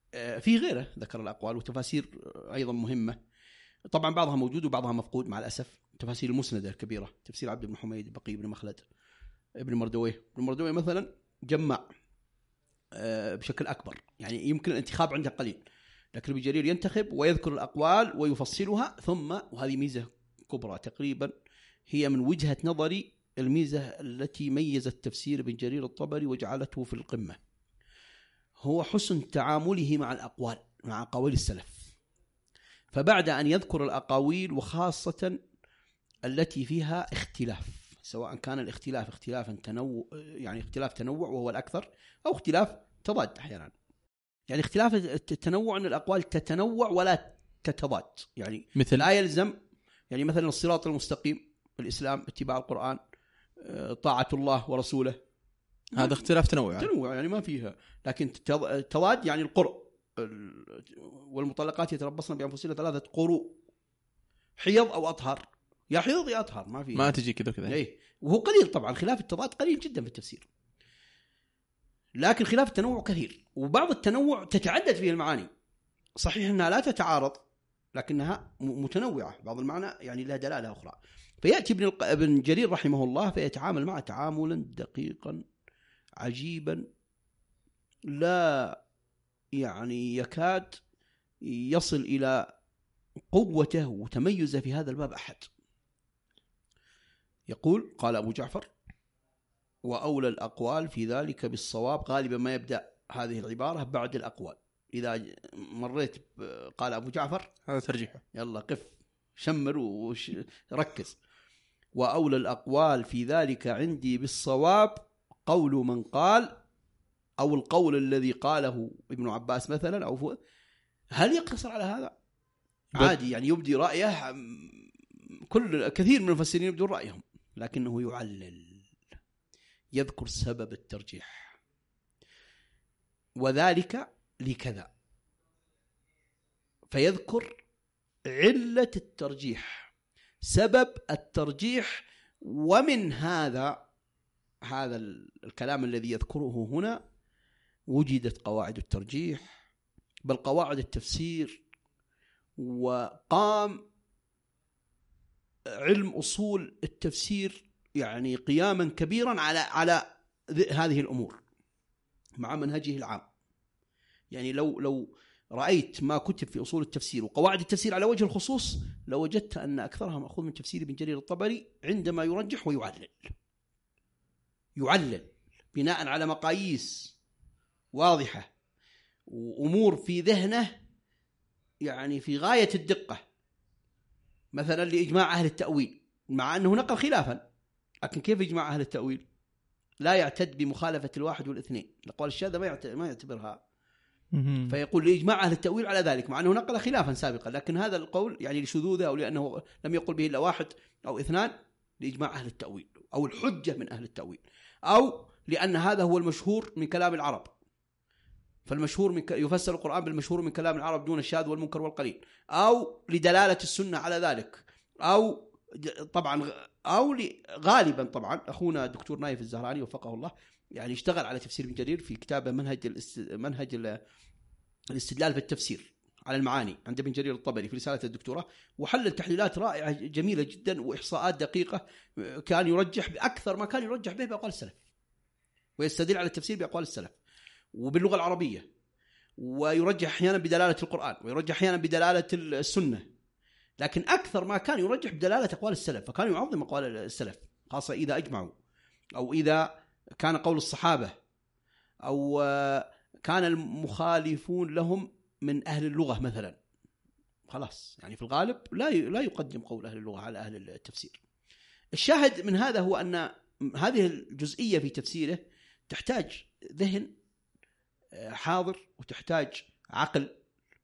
في غيره ذكر الأقوال وتفاسير أيضا مهمة، طبعا بعضها موجود وبعضها مفقود مع الأسف. تفاسير المسندة الكبيرة، تفسير عبد بن حميد، بقي بن مخلد، ابن مردويه. ابن مردويه مثلا جمع بشكل أكبر، يعني يمكن الانتخاب عنده قليل، لكن ابن جرير ينتخب ويذكر الأقوال ويفصلها. ثم وهذه ميزة كبرى تقريبا هي من وجهة نظري الميزة التي ميزت تفسير ابن جرير الطبري وجعلته في القمة، هو حسن تعامله مع الأقوال، مع أقاويل السلف. فبعد أن يذكر الأقاويل وخاصة التي فيها اختلاف، سواء كان الاختلاف اختلافا تنوع، يعني اختلاف تنوع وهو الأكثر، أو اختلاف تضاد أحيانا. يعني اختلاف التنوع أن الأقوال تتنوع ولا تتضاد، يعني مثل لا يلزم، يعني مثلا الصراط المستقيم، الإسلام، اتباع القرآن، طاعة الله ورسوله، هذا اختلاف تنوع تنوع يعني ما فيها. لكن تضاد يعني القرء، والمطلقات يتربصن بأنفسهن ثلاثة قروء، حيض أو أطهر، يا حيض يا أطهر، ما فيها، ما تجي كذا كذا. إيه، وهو قليل طبعا، خلاف التضاد قليل جدا في التفسير، لكن خلاف التنوع كثير. وبعض التنوع تتعدد فيه المعاني، صحيح أنها لا تتعارض لكنها متنوعة، بعض المعنى يعني لها دلالة أخرى. فيأتي ابن ابن جرير رحمه الله فيتعامل معه تعاملا دقيقا عجيبا، لا يعني يكاد يصل إلى قوته وتميزه في هذا الباب أحد. يقول: قال أبو جعفر: وأولى الأقوال في ذلك بالصواب. غالبا ما يبدأ هذه العبارة بعد الأقوال، إذا مريت قال أبو جعفر هذا ترجيحه، يلا قف شمر وركز. وأولى الأقوال في ذلك عندي بالصواب قول من قال، أو القول الذي قاله ابن عباس مثلا، أو هل يقتصر على هذا؟ عادي يعني يبدي رأيه، كل كثير من المفسرين يبدون رأيهم، لكنه يعلل، يذكر سبب الترجيح، وذلك لكذا، فيذكر علة الترجيح، سبب الترجيح. ومن هذا هذا الكلام الذي يذكره هنا وجدت قواعد الترجيح، بل قواعد التفسير، وقام علم أصول التفسير يعني قياما كبيرا على على هذه الأمور مع منهجه العام. يعني لو لو رأيت ما كتب في أصول التفسير وقواعد التفسير على وجه الخصوص، لوجدت أن أكثرها مأخوذ من تفسير ابن جرير الطبري عندما يرجح ويعلل، يعلل بناء على مقاييس واضحة وأمور في ذهنه يعني في غاية الدقة. مثلا لإجماع أهل التأويل، مع أنه نقل خلافا، لكن كيف إجماع أهل التأويل؟ لا يعتد بمخالفة الواحد والاثنين، الأقوال الشاذة ما يعتبرها، فيقول لإجماع أهل التأويل على ذلك، مع أنه نقل خلافا سابقا، لكن هذا القول يعني لشذوذه أو لأنه لم يقل به إلا واحد أو اثنان، لإجماع أهل التأويل أو الحجة من أهل التأويل، أو لأن هذا هو المشهور من كلام العرب، فالمشهور من ك... يفسر القرآن بالمشهور من كلام العرب دون الشاذ والمنكر والقليل، أو لدلالة السنة على ذلك، أو طبعا أو غالبا طبعا أخونا الدكتور نايف الزهراني وفقه الله يعني اشتغل على تفسير ابن جرير في كتابه منهج الاست... منهج ال... الاستدلال في التفسير على المعاني عند ابن جرير الطبري في رسالة الدكتوراه، وحلل تحليلات رائعة جميلة جدا وإحصاءات دقيقة، كان يرجح بأكثر ما كان يرجح به بأقوال السلف، ويستدل على التفسير بأقوال السلف وباللغة العربية، ويرجح أحيانا بدلالة القرآن، ويرجح أحيانا بدلالة السنة، لكن أكثر ما كان يرجح بدلالة أقوال السلف، فكان يعظم أقوال السلف خاصة إذا أجمعوا، أو إذا كان قول الصحابة، أو كان المخالفون لهم من أهل اللغة مثلا، خلاص يعني في الغالب لا لا يقدم قول أهل اللغة على أهل التفسير. الشاهد من هذا هو أن هذه الجزئية في تفسيره تحتاج ذهن حاضر، وتحتاج عقل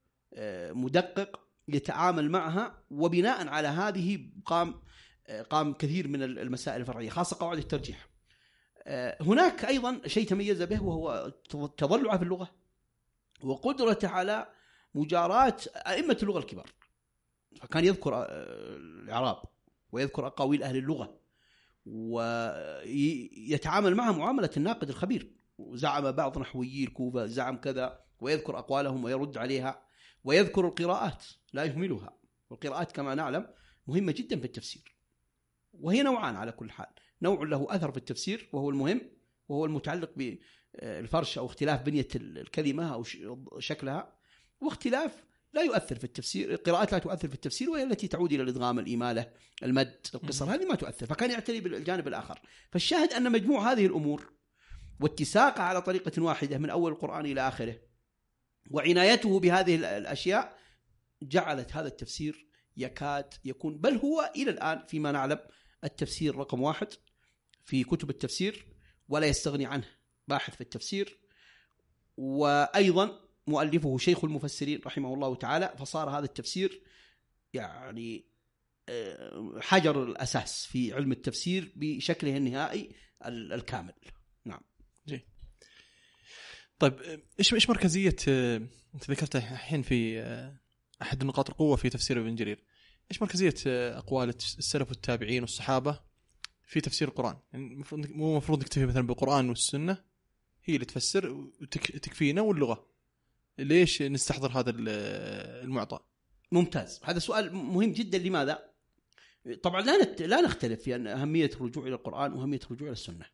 مدقق يتعامل معها، وبناء على هذه قام قام كثير من المسائل الفرعية خاصة قواعد الترجيح. هناك أيضا شيء تميز به وهو تضلعه في اللغة وقدرته على مجاراة أئمة اللغة الكبار، فكان يذكر الإعراب ويذكر أقاويل أهل اللغة ويتعامل معها معاملة الناقد الخبير، وزعم بعض نحويي الكوفة زعم كذا، ويذكر أقوالهم ويرد عليها، ويذكر القراءات لا يهملها. والقراءات كما نعلم مهمة جدا في التفسير، وهي نوعان على كل حال، نوع له أثر في التفسير وهو المهم، وهو المتعلق بالفرش أو اختلاف بنية الكلمة أو شكلها، واختلاف لا يؤثر في التفسير. القراءات لا تؤثر في التفسير، وهي التي تعود إلى الإدغام، الإمالة، المد، القصر، هذه ما تؤثر، فكان يعتني بالجانب الآخر. فالشاهد أن مجموع هذه الأمور واتساقها على طريقة واحدة من أول القرآن إلى آخره وعنايته بهذه الأشياء جعلت هذا التفسير يكاد يكون، بل هو إلى الآن فيما نعلم التفسير رقم واحد في كتب التفسير، ولا يستغني عنه باحث في التفسير، وأيضا مؤلفه شيخ المفسرين رحمه الله تعالى. فصار هذا التفسير يعني حجر الأساس في علم التفسير بشكله النهائي الكامل. نعم. جي. طيب إيش إيش مركزية أنت ذكرتها الحين في أحد نقاط القوة في تفسير ابن جرير، إيش مركزية أقوال السلف والتابعين والصحابة في تفسير القرآن؟ يعني مو مفروض نكتفي مثلا بالقرآن والسنة هي اللي تفسر وتكفينا واللغة، ليش نستحضر هذا المعطى؟ ممتاز، هذا سؤال مهم جدا. لماذا؟ طبعا لا نت... لا نختلف في أن أهمية الرجوع إلى القرآن وأهمية الرجوع إلى السنة،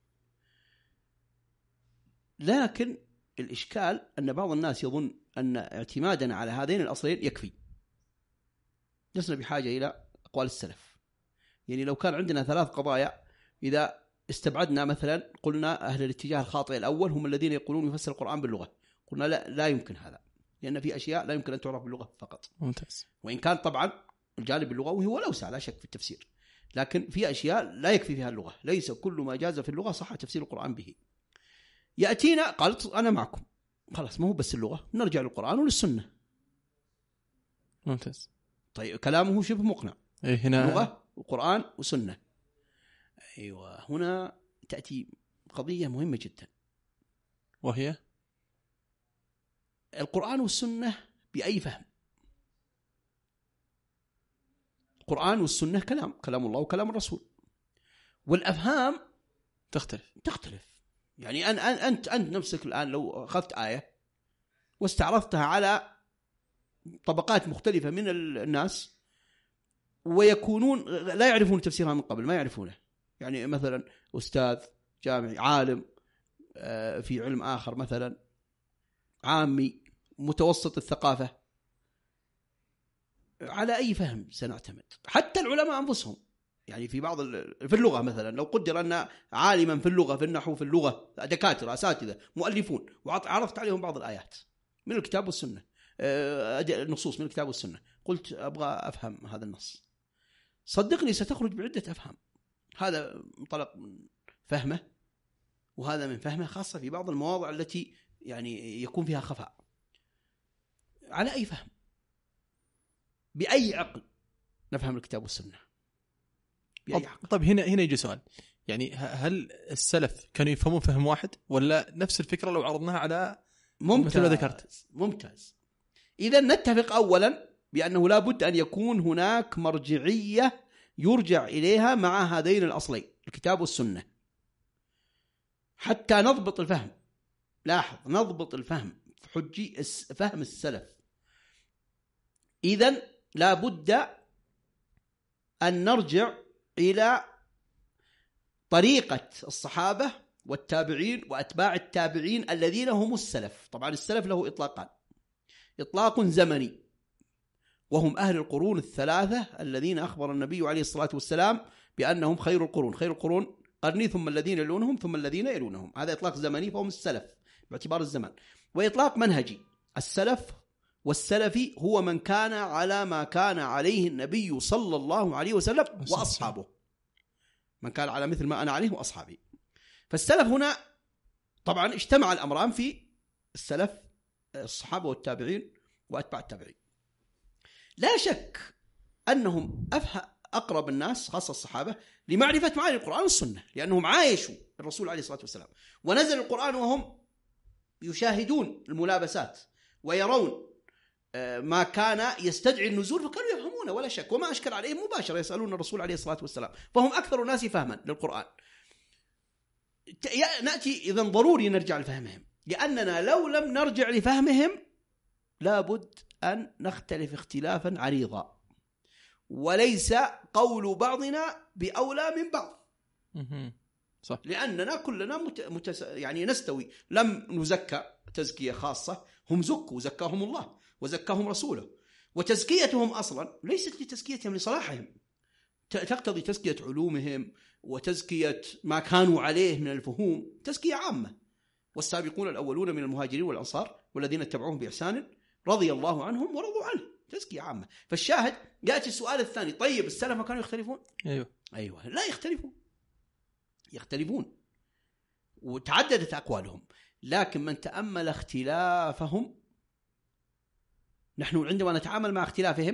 لكن الإشكال أن بعض الناس يظن أن اعتمادنا على هذين الأصلين يكفي، لسنا بحاجة إلى أقوال السلف. يعني لو كان عندنا ثلاث قضايا، إذا استبعدنا مثلا قلنا أهل الاتجاه الخاطئ الأول هم الذين يقولون يفسر القرآن باللغة، قلنا لا, لا يمكن هذا، لأن في أشياء لا يمكن أن تعرف باللغة فقط. ممتاز. وإن كان طبعا الجانب اللغوي هو الأوسع لا شك في التفسير، لكن في أشياء لا يكفي فيها اللغة، ليس كل ما جاز في اللغة صح تفسير القرآن به. يأتينا قالت أنا معكم، خلاص ما هو بس اللغة، نرجع للقرآن وللسنة. ممتاز. طيب كلامه شبه مقنع. إيه هنا لغة وقرآن وسنة. أيوة، هنا تأتي قضية مهمة جدا، وهي القرآن والسنة بأي فهم؟ القرآن والسنة كلام كلام الله وكلام الرسول، والأفهام تختلف تختلف. يعني أن أنت أنت نفسك الآن لو أخذت آية واستعرضتها على طبقات مختلفة من الناس ويكونون لا يعرفون تفسيرها من قبل، ما يعرفونه، يعني مثلا أستاذ جامعي عالم في علم آخر، مثلا عامي متوسط الثقافة، على أي فهم سنعتمد؟ حتى العلماء أنفسهم، يعني في بعض في اللغة مثلا لو قدر أن عالما في اللغة في النحو في اللغة دكاترة أساتذة مؤلفون وعرفت عليهم بعض الآيات من الكتاب والسنة، النصوص من الكتاب والسنة، قلت أبغى أفهم هذا النص، صدقني ستخرج بعدة أفهام. هذا منطلق من فهمه وهذا من فهمه، خاصة في بعض المواضع التي يعني يكون فيها خفاء. على أي فهم؟ بأي عقل نفهم الكتاب والسنة؟ بأي عقل؟ طب هنا هنا يجي سؤال، يعني هل السلف كانوا يفهمون فهم واحد ولا نفس الفكرة لو عرضناها على مثل ما ذكرت؟ ممتاز. إذا نتفق أولا بأنه لا بد أن يكون هناك مرجعية يرجع إليها مع هذين الأصلين الكتاب والسنة حتى نضبط الفهم. لاحظ، نضبط الفهم، حجي فهم السلف. إذن لا بد أن نرجع إلى طريقة الصحابة والتابعين وأتباع التابعين الذين هم السلف. طبعا السلف له إطلاقان، إطلاق زمني وهم أهل القرون الثلاثة الذين أخبر النبي عليه الصلاة والسلام بأنهم خير القرون، خير القرون قرني ثم الذين يلونهم ثم الذين يلونهم، هذا إطلاق زمني فهم السلف باعتبار الزمان. وإطلاق منهجي، السلف والسلفي هو من كان على ما كان عليه النبي صلى الله عليه وسلم وأصحابه، من كان على مثل ما أنا عليه وأصحابي. فالسلف هنا طبعا اجتمع الأمران في السلف، الصحابة والتابعين وأتباع التابعين. لا شك أنهم أقرب الناس خاصة الصحابة لمعرفة معاني القرآن والسنة، لأنهم عايشوا الرسول عليه الصلاة والسلام، ونزل القرآن وهم يشاهدون الملابسات ويرون ما كان يستدعي النزول، فكانوا يفهمونه ولا شك، وما أشكل عليهم مباشرة يسألون الرسول عليه الصلاة والسلام، فهم أكثر الناس فهما للقرآن. نأتي إذن ضروري نرجع لفهمهم، لأننا لو لم نرجع لفهمهم لابد أن نختلف اختلافا عريضا، وليس قول بعضنا بأولى من بعض. صح. لأننا كلنا مت... متس... يعني نستوي، لم نزكى تزكية خاصة، هم زكوا زكاهم الله وزكاهم رسوله، وتزكيتهم أصلا ليست لتزكيتهم لصلاحهم، تقتضي تزكية علومهم وتزكية ما كانوا عليه من الفهوم، تزكية عامة. والسابقون الأولون من المهاجرين والأنصار والذين اتبعوهم بإحسان رضي الله عنهم ورضوا عنه، تزكية عامة. فالشاهد يأتي السؤال الثاني، طيب السلف كانوا يختلفون؟ أيوه أيوه لا يختلفون، يختلفون وتعددت أقوالهم، لكن من تأمل اختلافهم، نحن عندما نتعامل مع اختلافهم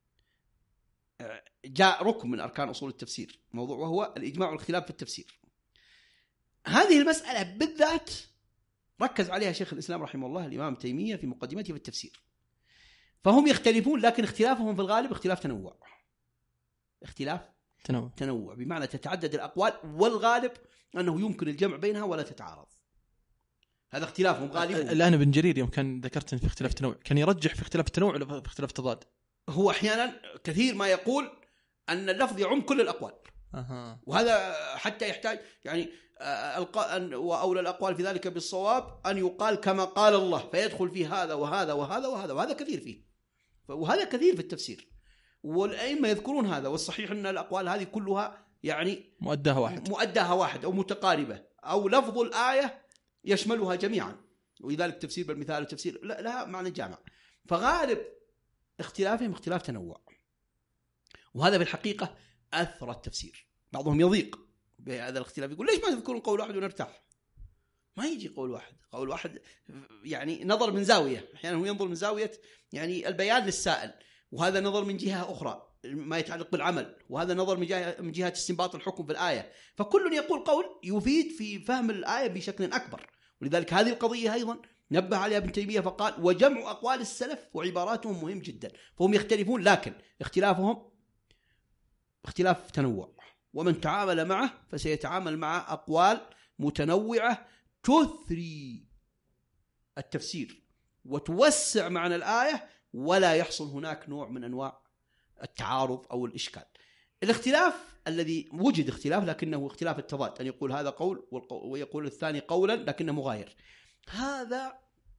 جاء ركن من أركان أصول التفسير موضوع، وهو الإجماع والاختلاف في التفسير. هذه المسألة بالذات ركز عليها شيخ الإسلام رحمه الله الإمام تيمية في مقدمته في التفسير. فهم يختلفون، لكن اختلافهم في الغالب اختلاف تنوع، اختلاف تنوع تنوع بمعنى تتعدد الأقوال، والغالب أنه يمكن الجمع بينها ولا تتعارض. هذا اختلافهم غالبا. الآن ابن جرير يوم كان ذكرت في اختلاف التنوع كان يرجح في اختلاف التنوع ولا في اختلاف التضاد؟ هو أحيانا كثير ما يقول أن اللفظ يعم كل الأقوال. أه. وهذا حتى يحتاج يعني وأولى الأقوال في ذلك بالصواب أن يقال كما قال الله، فيدخل في هذا وهذا وهذا وهذا، وهذا كثير فيه، وهذا كثير في التفسير، والأئمة يذكرون هذا. والصحيح أن الأقوال هذه كلها يعني مؤداها واحد مؤداها واحد أو متقاربة، أو لفظ الآية يشملها جميعا، ولذلك تفسير بالمثال التفسير لها معنى جامع. فغالب اختلافهم اختلاف تنوع، وهذا بالحقيقة أثر التفسير. بعضهم يضيق بهذا الاختلاف، يقول ليش ما تذكرون قول واحد ونرتاح؟ ما يجي قول واحد، قول واحد يعني نظر من زاوية، أحيانا هو ينظر من زاوية يعني البيان للسائل، وهذا نظر من جهة أخرى ما يتعلق بالعمل، وهذا نظر من جهة من جهة استنباط الحكم في الآية. فكل يقول قول يفيد في فهم الآية بشكل أكبر. ولذلك هذه القضية أيضا نبه عليها ابن تيمية فقال وجمع أقوال السلف وعباراتهم مهم جدا. فهم يختلفون، لكن اختلافهم اختلاف تنوع، ومن تعامل معه فسيتعامل مع أقوال متنوعة تثري التفسير وتوسع معنى الآية، ولا يحصل هناك نوع من أنواع التعارض أو الإشكال. الاختلاف الذي وجد اختلاف لكنه اختلاف التضاد، أن يقول هذا قول ويقول الثاني قولا لكنه مغاير، هذا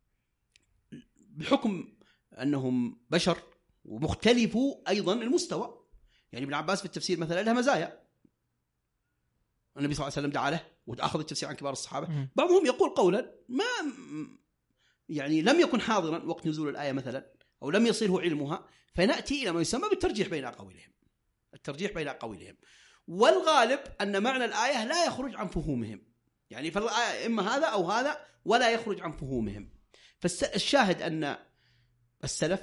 بحكم أنهم بشر ومختلفوا أيضا المستوى. يعني ابن عباس في التفسير مثلا لها مزايا، النبي صلى الله عليه وسلم دعا له وأخذ التفسير عن كبار الصحابة. بعضهم يقول قولا ما يعني لم يكن حاضرا وقت نزول الآية مثلا، أو لم يصله علمها، فنأتي إلى ما يسمى بالترجيح بين أقوالهم، الترجيح بين أقوالهم. والغالب أن معنى الآية لا يخرج عن فهومهم، يعني فالآية إما هذا أو هذا ولا يخرج عن فهومهم. فالشاهد أن السلف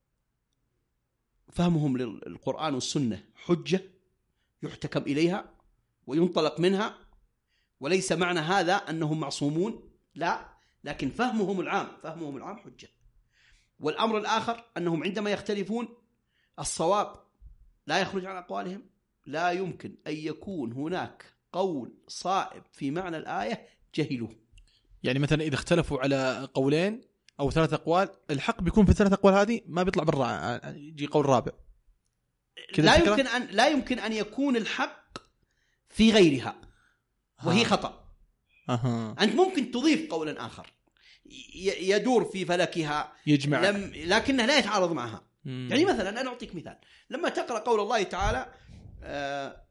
فهمهم للقرآن والسنة حجة يحتكم إليها وينطلق منها، وليس معنى هذا أنهم معصومون، لا، لكن فهمهم العام فهمهم العام حجة. والأمر الآخر أنهم عندما يختلفون الصواب لا يخرج عن أقوالهم، لا يمكن أن يكون هناك قول صائب في معنى الآية جهلوه. يعني مثلا إذا اختلفوا على قولين أو ثلاث أقوال، الحق بيكون في الثلاث أقوال هذه، ما بيطلع برا يجي قول رابع. لا يمكن أن لا يمكن أن يكون الحق في غيرها وهي خطأ. أها. أنت ممكن تضيف قولا آخر يدور في فلكها يجمع، لم لكنه لا يتعارض معها. مم. يعني مثلا أنا أعطيك مثال، لما تقرأ قول الله تعالى آه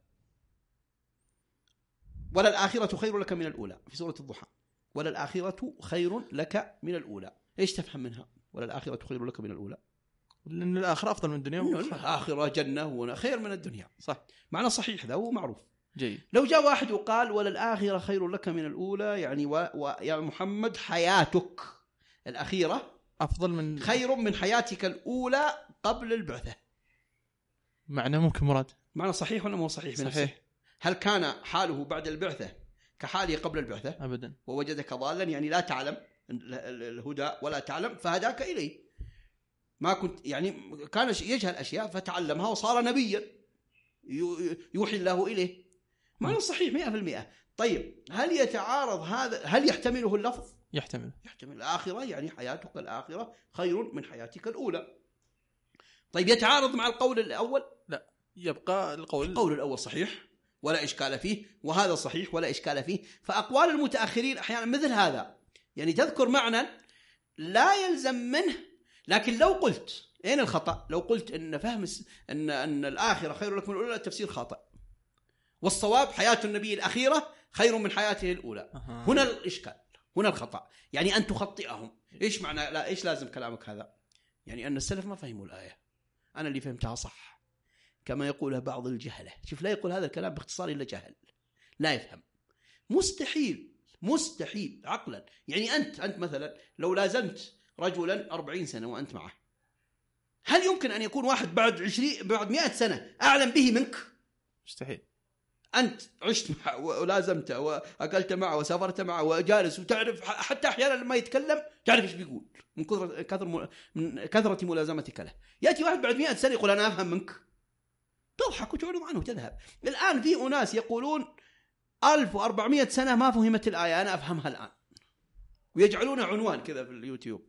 ولا الآخرة خير لك من الأولى في سورة الضحى، ولا الآخرة خير لك من الأولى، إيش تفهم منها؟ ولا الآخرة خير لك من الأولى، لأن الآخرة أفضل من الدنيا، الآخرة جنة وخير من الدنيا، صح، معنى صحيح ذا ومعروف. جيد. لو جاء واحد وقال ولا الآخرة خير لك من الأولى، يعني ويا محمد حياتك الأخيرة أفضل من خير من حياتك الأولى قبل البعثة، معنى ممكن مراد، معنى صحيح ولا مو صحيح؟ صحيح. بنفسه. هل كان حاله بعد البعثة كحاله قبل البعثة؟ أبدا. ووجدك ضالا، يعني لا تعلم الهدى ولا تعلم فهداك إليه، ما كنت يعني كان يجهل أشياء فتعلمها وصار نبيا يوحي الله إليه، معنى صحيح مئة في المئة. طيب هل يتعارض هذا؟ هل يحتمله اللفظ؟ يحتمل يحتمل. الآخرة يعني حياتك الآخرة خير من حياتك الأولى. طيب يتعارض مع القول الأول؟ لا، يبقى القول القول الأول صحيح ولا إشكال فيه، وهذا صحيح ولا إشكال فيه. فأقوال المتأخرين أحيانا مثل هذا، يعني تذكر معنى لا يلزم منه، لكن لو قلت أين الخطأ؟ لو قلت إن فهم أن أن الآخرة خير لك من الأولى، التفسير خاطئ، والصواب حياة النبي الأخيرة خير من حياته الأولى. أه. هنا الإشكال، هنا الخطأ، يعني أن تخطئهم. إيش معنى لا إيش لازم كلامك هذا؟ يعني أن السلف ما فهموا الآية، أنا اللي فهمتها صح كما يقولها بعض الجهلة. شوف، لا يقول هذا الكلام باختصار إلا جهل لا يفهم. مستحيل مستحيل عقلا. يعني أنت أنت مثلا لو لازمت رجلا أربعين سنة وأنت معه، هل يمكن أن يكون واحد بعد عشرين بعد مئة سنة أعلم به منك؟ مستحيل. أنت عشت معه ولازمته وأكلت معه وسافرت معه وجالس، وتعرف حتى أحيانا لما يتكلم تعرف إيش بيقول من كثرة كثر من كثرة ملازمتك له. يأتي واحد بعد مئة سنة يقول أنا أفهم منك، تضحك وتعرض عنه وتذهب. الآن في أناس يقولون ألف وأربعمائة سنة ما فهمت الآية، أنا أفهمها الآن، ويجعلون عنوان كذا في اليوتيوب.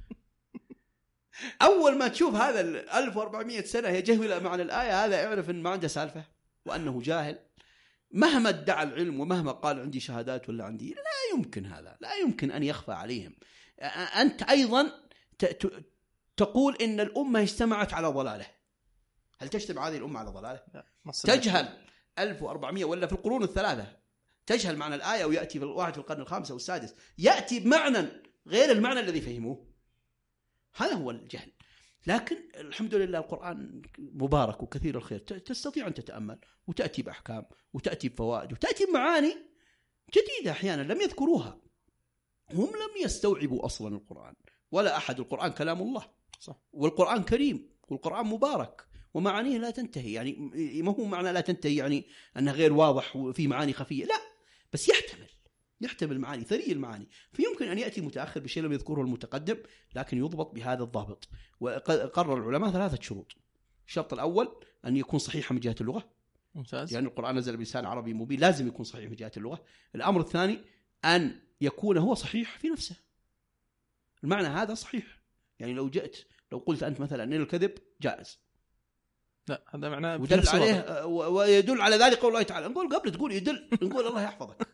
أول ما تشوف هذا ألف وأربعمائة سنة يجهل معنى الآية، هذا يعرف أن ما عنده سالفة وأنه جاهل، مهما ادعى العلم ومهما قال عندي شهادات ولا عندي، لا يمكن، هذا لا يمكن أن يخفى عليهم. أنت أيضا تقول إن الأمة اجتمعت على ضلاله. هل تجتمع هذه الأمة على ضلاله؟ تجهل ألف وأربعمائة ولا في القرون الثلاثة تجهل معنى الآية، ويأتي في الواحد في القرن الخامس والسادس يأتي بمعنى غير المعنى الذي فهموه. هذا هو الجهل. لكن الحمد لله القرآن مبارك وكثير الخير، تستطيع أن تتأمل وتأتي بأحكام وتأتي بفوائد وتأتي بمعاني جديدة أحيانا لم يذكروها. هم لم يستوعبوا أصلا القرآن ولا أحد. القرآن كلام الله صح، والقرآن كريم، والقرآن مبارك، ومعانيه لا تنتهي. يعني ما هو معنى لا تنتهي يعني أنه غير واضح وفي معاني خفية، لا، بس يحتمل يحتمل معاني، ثري المعاني. فيمكن أن يأتي متأخر بشيء لم يذكره المتقدم، لكن يضبط بهذا الضابط. وقرر العلماء ثلاثة شروط. الشرط الأول أن يكون صحيحا من جهة اللغة، ممتاز، يعني القرآن نزل بلسان عربي مبين، لازم يكون صحيح من جهة اللغة. الأمر الثاني أن يكون هو صحيح في نفسه، المعنى هذا صحيح. يعني لو جئت لو قلت أنت مثلا أن الكذب جائز، لا، هذا معناه ودل عليه ويدل على ذلك قول الله تعالى. نقول قبل تقول يدل، نقول الله يحفظك.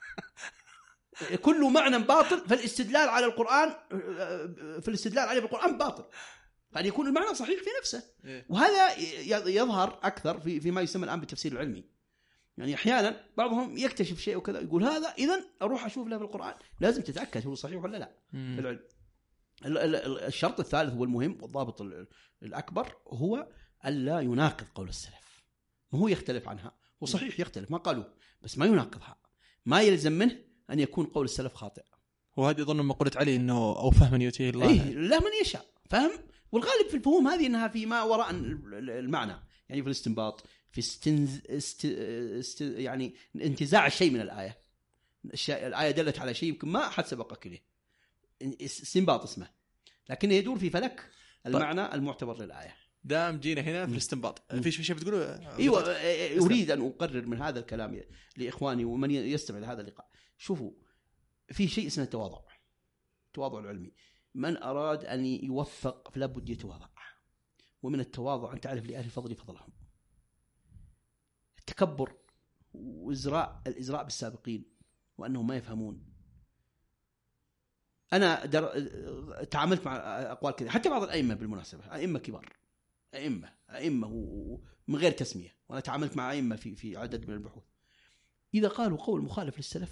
كل معنى باطل، فالاستدلال على القرآن في الاستدلال عليه بالقرآن باطل، فأن يكون المعنى صحيح في نفسه. وهذا يظهر أكثر في فيما يسمى الآن بالتفسير العلمي. يعني أحيانا بعضهم يكتشف شيء وكذا يقول هذا، إذن أروح أشوف له في القرآن، لازم تتأكد هو صحيح ولا لا في العلم. الشرط الثالث هو المهم والضابط الأكبر، هو ألا يناقض قول السلف. هو يختلف عنها، وصحيح يختلف ما قالوا، بس ما يناقضها. ما يلزم منه أن يكون قول السلف خاطئ. وهذه أظن ما قلت عليه أنه أو فهم يؤتيه الله. إيه، لا، من يشاء فهم، والغالب في الفهوم هذه أنها في ما وراء المعنى، يعني في الاستنباط، في استنز است... است... يعني انتزاع الشيء من الآية. الشيء الآية دلت على شيء يمكن ما أحد سبقك إليه، استنباط اسمه، لكن يدور في فلك المعنى طيب. المعتبر للآية. دام جينا هنا في الاستنباط، في شيء بتقوله؟ ايوه، اريد ان اقرر من هذا الكلام لاخواني ومن يستمع لهذا اللقاء. شوفوا، في شيء اسمه التواضع، التواضع العلمي. من اراد ان يوفق فلا بد يتواضع، ومن التواضع ان تعرف لاهل الفضل فضلهم. التكبر وازراء الازراء بالسابقين وانهم ما يفهمون. انا در... تعاملت مع اقوال كذا، حتى بعض الائمه بالمناسبه، ائمه كبار، أئمة أئمة من غير تسمية، وأنا تعاملت مع أئمة في في عدد من البحوث، إذا قالوا قول مخالف للسلف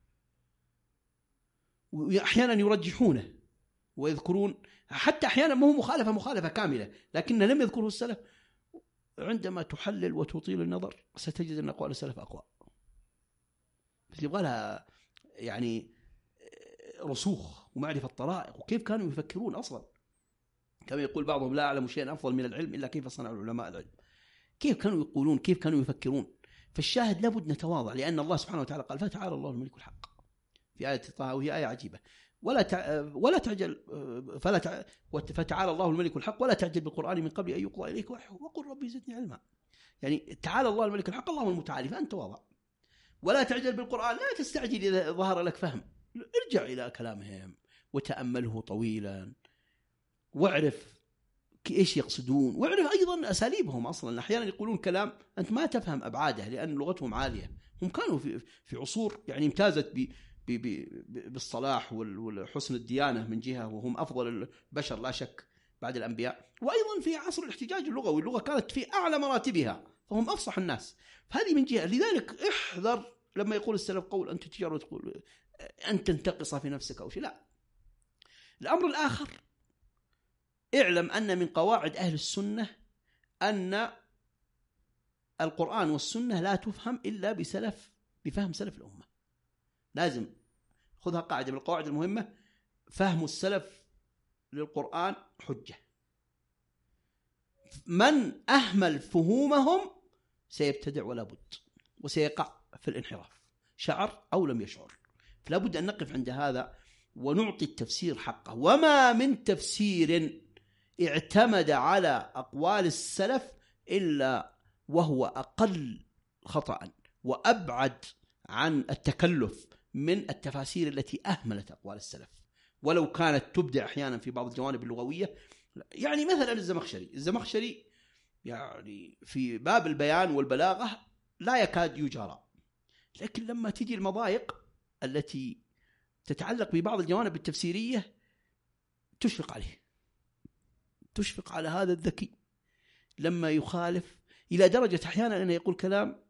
وأحيانا يرجحونه ويذكرون، حتى أحيانا ما هو مخالفة مخالفة كاملة لكن لم يذكره السلف، عندما تحلل وتطيل النظر ستجد أن أقوال السلف أقوى، بس يبغى لها يعني رسوخ ومعرفة طرائق وكيف كانوا يفكرون أصلا. كما يقول بعضهم لا أعلم شيئا أفضل من العلم إلا كيف صنع العلماء العلم. كيف كانوا يقولون، كيف كانوا يفكرون. فالشاهد لابد نتواضع، لأن الله سبحانه وتعالى قال فتعالى الله الملك الحق في آية طه، وهي آية عجيبة. ولا تع... ولا تعجل فلا تع... فتعالى الله الملك الحق ولا تعجل بالقرآن من قبل أن يقضى إليك وحيه وقل ربي زدني علما. يعني تعالى الله الملك الحق، الله المتعالي، فأنت تواضع. ولا تعجل بالقرآن، لا تستعجل إذا ظهر لك فهم، ارجع إلى كلامهم وتأمله طويلا واعرف ايش يقصدون، واعرف ايضا اساليبهم. اصلا احيانا يقولون كلام انت ما تفهم ابعاده لان لغتهم عاليه. هم كانوا في في عصور يعني امتازت ب بالصلاح والحسن الديانه من جهه، وهم افضل البشر لا شك بعد الانبياء، وايضا في عصر الاحتجاج اللغوي اللغه كانت في اعلى مراتبها، فهم افصح الناس. فهذه من جهه. لذلك احذر لما يقول السلف قول انت تجار وتقول انت تنتقص في نفسك او شيء، لا. الامر الاخر، اعلم أن من قواعد أهل السنة أن القرآن والسنة لا تفهم إلا بسلف، بفهم سلف الأمة. لازم خذها قاعدة من القواعد المهمة، فهم السلف للقرآن حجة. من أهمل فهومهم سيبتدع ولا بد، وسيقع في الانحراف شعر أو لم يشعر. فلا بد أن نقف عند هذا ونعطي التفسير حقه. وما من تفسير اعتمد على أقوال السلف إلا وهو أقل خطأ وأبعد عن التكلف من التفاسير التي أهملت أقوال السلف، ولو كانت تبدع أحيانا في بعض الجوانب اللغوية. يعني مثلا الزمخشري الزمخشري يعني في باب البيان والبلاغة لا يكاد يجارى، لكن لما تجي المضايق التي تتعلق ببعض الجوانب التفسيرية تشفق عليه، تشفق على هذا الذكي لما يخالف، إلى درجة أحيانا أنه يقول كلام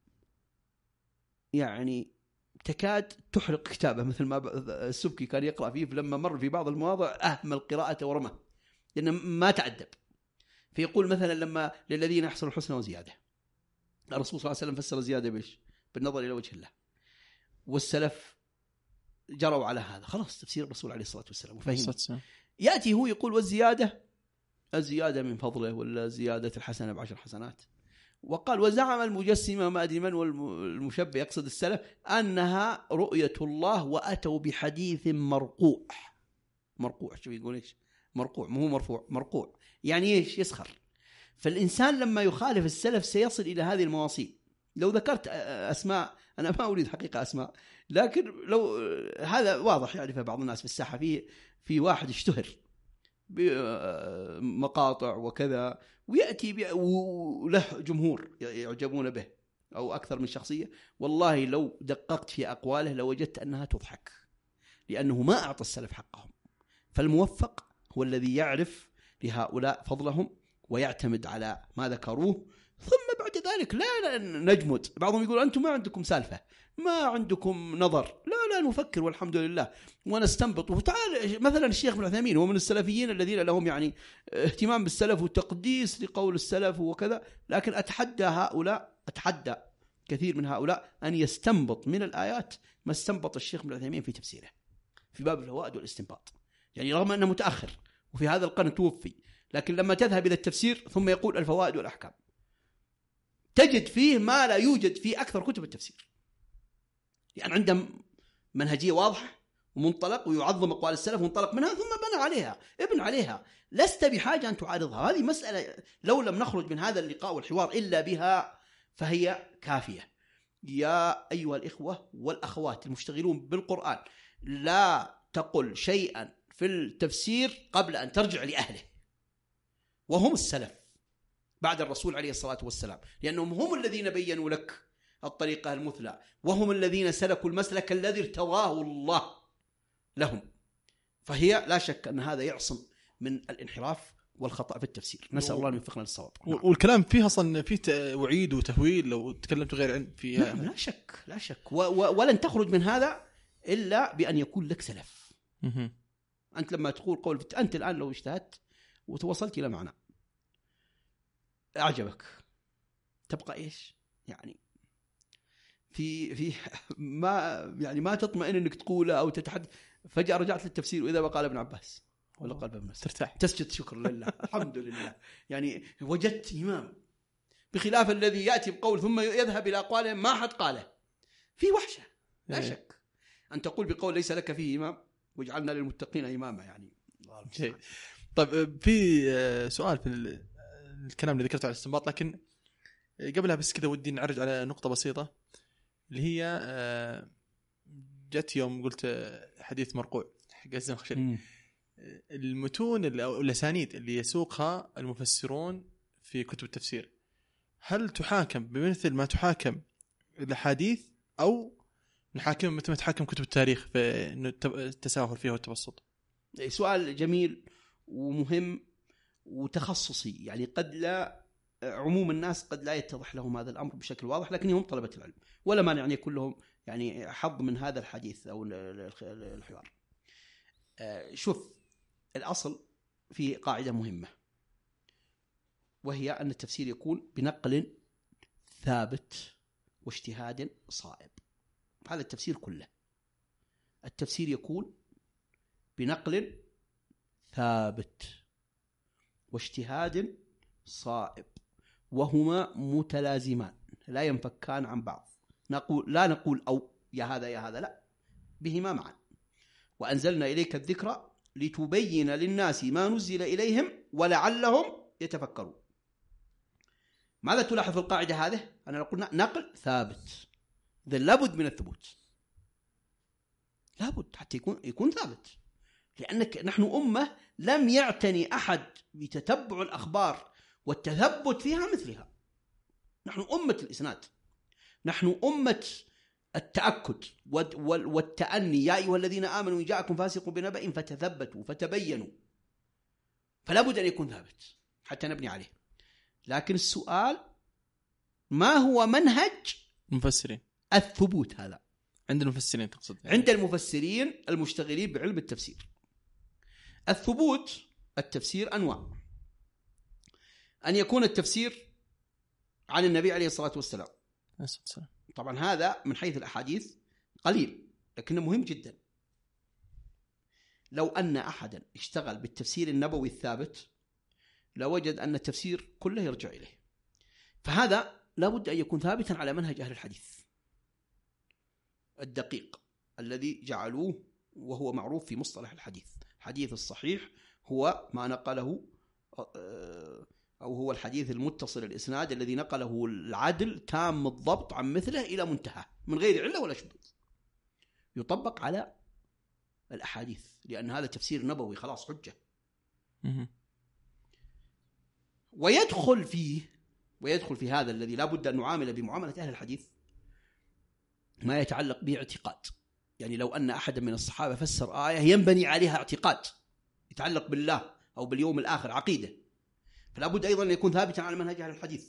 يعني تكاد تحرق كتابه، مثل ما السبكي كان يقرأ فيه لما مر في بعض المواضع أهمل قراءته ورمى لأنه ما تعدب. فيقول مثلا لما للذين يحصل الحسنى وزيادة، الرسول صلى الله عليه وسلم فسر زيادة بيش؟ بالنظر إلى وجه الله، والسلف جروا على هذا، خلاص تفسير الرسول عليه الصلاة والسلام وفهم. يأتي هو يقول والزيادة الزيادة من فضله، ولا زيادة الحسنة بعشر حسنات. وقال وزعم المجسم ما أدري من والمشبه، يقصد السلف، أنها رؤية الله، وأتوا بحديث مرقوع. مرقوع شو يقول إيش؟ مرقوع، مو مرفوع، مرقوع يعني إيش؟ يسخر. فالإنسان لما يخالف السلف سيصل إلى هذه المواصيل. لو ذكرت أسماء، أنا ما أريد حقيقة أسماء، لكن لو هذا واضح يعرفه بعض الناس في الساحة، في في واحد اشتهر بمقاطع وكذا، ويأتي وله جمهور يعجبون به أو أكثر من شخصية، والله لو دققت في أقواله لوجدت أنها تضحك، لأنه ما أعطى السلف حقهم. فالموفق هو الذي يعرف لهؤلاء فضلهم ويعتمد على ما ذكروه، ثم بعد ذلك لا نجمد. بعضهم يقول أنتم ما عندكم سالفة، ما عندكم نظر، لا لا نفكر والحمد لله ونستنبط. وتعال مثلا الشيخ ابن عثيمين هو من السلفيين الذين لهم يعني اهتمام بالسلف وتقديس لقول السلف وكذا، لكن أتحدى هؤلاء، أتحدى كثير من هؤلاء أن يستنبط من الآيات ما استنبط الشيخ ابن عثيمين في تفسيره في باب الفوائد والاستنباط، يعني رغم أنه متأخر وفي هذا القرن توفي، لكن لما تذهب إلى التفسير ثم يقول الفوائد والأحكام تجد فيه ما لا يوجد في أكثر كتب التفسير، يعني عندهم منهجية واضحة ومنطلق، ويعظم أقوال السلف ومنطلق منها ثم بنى عليها، ابن عليها، لست بحاجة أن تعارضها. هذه مسألة لو لم نخرج من هذا اللقاء والحوار إلا بها فهي كافية. يا أيها الإخوة والأخوات المشتغلون بالقرآن، لا تقل شيئا في التفسير قبل أن ترجع لأهله، وهم السلف بعد الرسول عليه الصلاة والسلام، لأنهم هم الذين بيّنوا لك الطريقة المثلى، وهم الذين سلكوا المسلك الذي ارتضاه الله لهم. فهي لا شك أن هذا يعصم من الانحراف والخطأ في التفسير. نسأل الله أن يوفقنا للصواب. والكلام فيه أصلا فيه وعيد وتهويل لو تكلمت غير عن فيها. نعم لا شك لا شك و و ولن تخرج من هذا إلا بأن يكون لك سلف. أنت لما تقول قول أنت الآن لو اجتهدت وتوصلت إلى معنى أعجبك، تبقى إيش يعني في في ما يعني ما تطمئن إنك تقوله أو تتحدث، فجأة رجعت للتفسير وإذا بقال ابن عباس ولا قال ابن مسعود ترتاح، تسجد شكر لله الحمد لله، يعني وجدت إمام، بخلاف الذي يأتي بقول ثم يذهب إلى أقواله ما حد قاله، في وحشة لا شك. أن تقول بقول ليس لك فيه إمام وجعلنا للمتقين إماما، يعني طيب في سؤال في الكلام اللي ذكرته على الاستنباط، لكن قبلها بس كذا ودي نعرج على نقطة بسيطة. اللي هي آه، جت يوم قلت آه، حديث مرقوع حق الزمخشري، المتون اللي أو الأسانيد اللي يسوقها المفسرون في كتب التفسير هل تحاكم بمثل ما تحاكم الأحاديث أو نحاكم مثل ما تحاكم كتب التاريخ في التساهل فيها والتبسط؟ سؤال جميل ومهم وتخصصي، يعني قد لا عموم الناس قد لا يتضح لهم هذا الأمر بشكل واضح، لكن هم طلبة العلم ولا مانع يعني كلهم يعني حظ من هذا الحديث أو الحوار. شوف، الأصل في قاعدة مهمة، وهي أن التفسير يكون بنقل ثابت واجتهاد صائب. هذا التفسير كله، التفسير يكون بنقل ثابت واجتهاد صائب، وهما متلازمان لا ينفكان عن بعض. نقول لا نقول أو يا هذا يا هذا، لا، بهما معا. وأنزلنا إليك الذكر لتبين للناس ما نزل إليهم ولعلهم يتفكرون. ماذا تلاحظ في القاعدة هذه؟ أنا قلنا نقل ثابت، إذن لابد من الثبوت، لابد حتى يكون يكون ثابت، لأنك نحن أمة لم يعتني أحد بتتبع الأخبار والتثبت فيها مثلها. نحن أمة الإسناد، نحن أمة التأكد والتأني. يا أيها الذين آمنوا إن جاءكم فاسق بنبأ فتثبتوا فتبينوا، فلا بد أن يكون ثابت حتى نبني عليه. لكن السؤال ما هو منهج المفسرين الثبوت هذا عند المفسرين؟ تقصد عند المفسرين المشتغلين بعلم التفسير. الثبوت التفسير أنواع: أن يكون التفسير عن النبي عليه الصلاة والسلام، طبعا هذا من حيث الأحاديث قليل لكنه مهم جدا. لو أن أحدا اشتغل بالتفسير النبوي الثابت لوجد أن التفسير كله يرجع إليه، فهذا لابد أن يكون ثابتا على منهج أهل الحديث الدقيق الذي جعلوه، وهو معروف في مصطلح الحديث. الحديث الصحيح هو ما نقله أو هو الحديث المتصل الإسناد الذي نقله العدل تام الضبط عن مثله إلى منتهى من غير علة ولا شذوذ، يطبق على الأحاديث، لأن هذا تفسير نبوي خلاص حجة. ويدخل فيه ويدخل في هذا الذي لا بد أن نعامل بمعاملة أهل الحديث ما يتعلق باعتقاد. يعني لو أن أحدا من الصحابة فسر آية ينبني عليها اعتقاد يتعلق بالله أو باليوم الآخر، عقيدة، فلا بد أيضا أن يكون ثابتا على منهج أهل الحديث،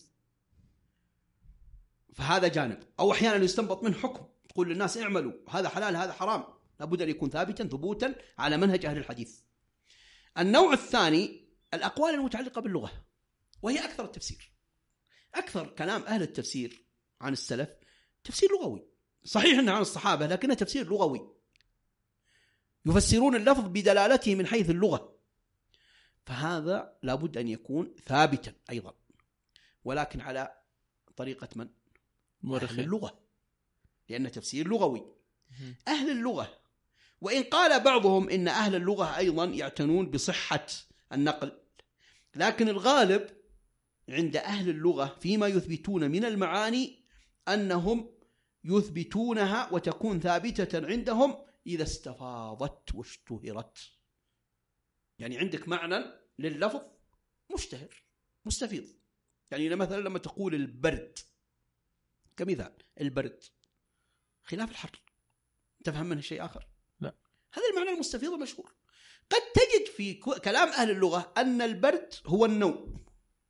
فهذا جانب. أو أحيانا يستنبط من حكم تقول للناس اعملوا هذا حلال هذا حرام، لا بد أن يكون ثابتا ثبوتا على منهج أهل الحديث. النوع الثاني الأقوال المتعلقة باللغة، وهي أكثر التفسير. أكثر كلام أهل التفسير عن السلف تفسير لغوي، صحيح أنه عن الصحابة لكنه تفسير لغوي، يفسرون اللفظ بدلالته من حيث اللغة، فهذا لابد أن يكون ثابتا أيضا، ولكن على طريقة من؟ أهل اللغة، لأن تفسير لغوي. أهل اللغة، وإن قال بعضهم إن أهل اللغة أيضا يعتنون بصحة النقل، لكن الغالب عند أهل اللغة فيما يثبتون من المعاني أنهم يثبتونها وتكون ثابتة عندهم إذا استفاضت واشتهرت. يعني عندك معنى لللفظ مشتهر مستفيض، يعني مثلا لما تقول البرد كمثال، البرد خلاف الحر، تفهم منه شيء آخر؟ لا، هذا المعنى المستفيض المشهور. قد تجد في كلام أهل اللغة أن البرد هو النوم،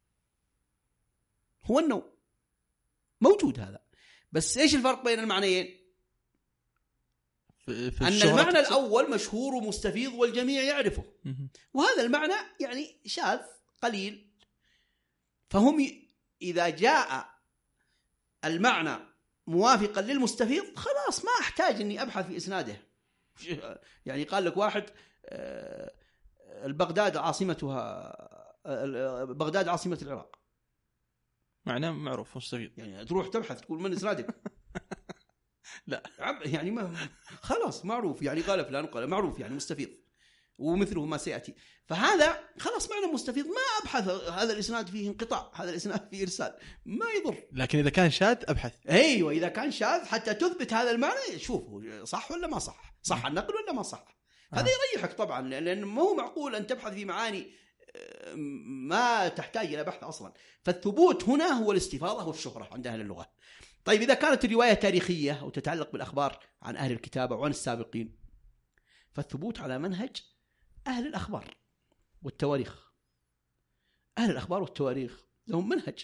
هو النوم موجود هذا، بس إيش الفرق بين المعنيين؟ في في أن المعنى الأول مشهور ومستفيض والجميع يعرفه، وهذا المعنى يعني شاذ قليل. فهم إذا جاء المعنى موافقا للمستفيض خلاص ما أحتاج أني أبحث في إسناده. يعني قال لك واحد البغداد عاصمتها بغداد عاصمة العراق، معناه معروف مستفيض، يعني تروح تبحث تقول من إسنادك؟ لا يعني ما خلاص معروف، يعني قال فلان قال معروف يعني مستفيض. ومثله ما سيأتي. فهذا خلاص معنى مستفيض، ما أبحث هذا الإسناد فيه انقطاع، هذا الإسناد فيه إرسال، ما يضر. لكن إذا كان شاذ أبحث. أيوة إذا كان شاذ حتى تثبت هذا المعنى، شوفوا صح ولا ما صح، صح النقل ولا ما صح. هذا يريحك طبعا، لأن ما هو معقول أن تبحث في معاني ما تحتاج إلى بحث أصلا. فالثبوت هنا هو الاستفاضة والشهرة عند أهل اللغة. طيب إذا كانت الرواية تاريخية أو تتعلق بالأخبار عن أهل الكتاب وعن السابقين، فالثبوت على منهج أهل الأخبار والتواريخ. أهل الأخبار والتواريخ لهم منهج،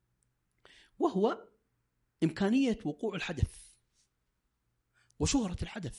وهو إمكانية وقوع الحدث وشهرة الحدث.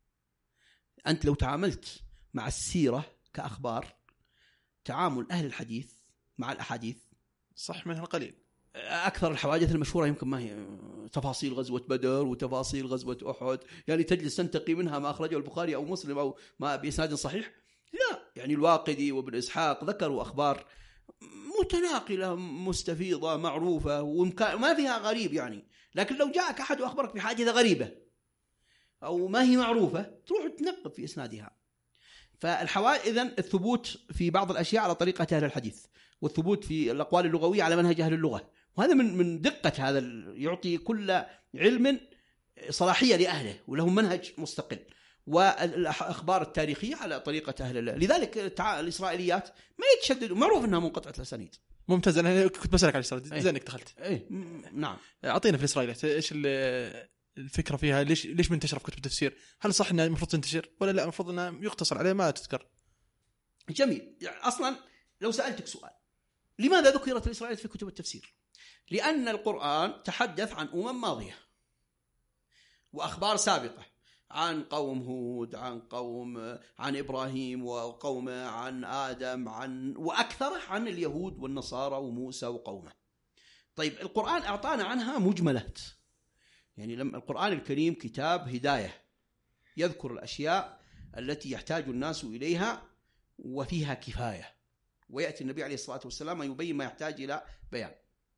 أنت لو تعاملت مع السيرة كأخبار تعامل أهل الحديث مع الأحاديث، صح منها القليل. أكثر الحوادث المشهورة يمكن ما هي تفاصيل غزوة بدر وتفاصيل غزوة أحد، يعني تجلس تنتقي منها ما أخرجه البخاري أو مسلم أو ما بإسناد صحيح، لا. يعني الواقدي وابن إسحاق ذكروا أخبار متناقلة مستفيضة معروفة وما فيها غريب يعني. لكن لو جاءك أحد وأخبرك بحادثة غريبة أو ما هي معروفة، تروح تنقب في إسنادها. فالحوادث إذن الثبوت في بعض الأشياء على طريقة أهل الحديث، والثبوت في الأقوال اللغوية على منهج أهل اللغة. وهذا من من دقة هذا، يعطي كل علم صلاحية لأهله ولهم منهج مستقل. والأخبار التاريخية على طريقة أهل الله. لذلك الإسرائيليات ما يتشددوا، معروف أنها منقطعة الأسانيد. ممتاز. أنا كنت بسألك على الإسرائيليات، زين إنك دخلت. إيه نعم. أعطينا في الإسرائيليات إيش الفكرة فيها؟ ليش ليش منتشرة في كتب التفسير؟ هل صح إنها المفروض تنتشر ولا لا المفروض إنها يقتصر عليها ما تذكر؟ جميل. يعني أصلا لو سألتك سؤال، لماذا ذكرت الإسرائيليات في كتب التفسير؟ لأن القرآن تحدث عن أمم ماضية وأخبار سابقة، عن قوم هود، عن قوم عن إبراهيم وقومه، عن آدم، عن وأكثر عن اليهود والنصارى وموسى وقومه. طيب القرآن أعطانا عنها مجملات، يعني لما القرآن الكريم كتاب هداية يذكر الأشياء التي يحتاج الناس إليها وفيها كفاية، ويأتي النبي عليه الصلاة والسلام يبين ما يحتاج إلى بيان.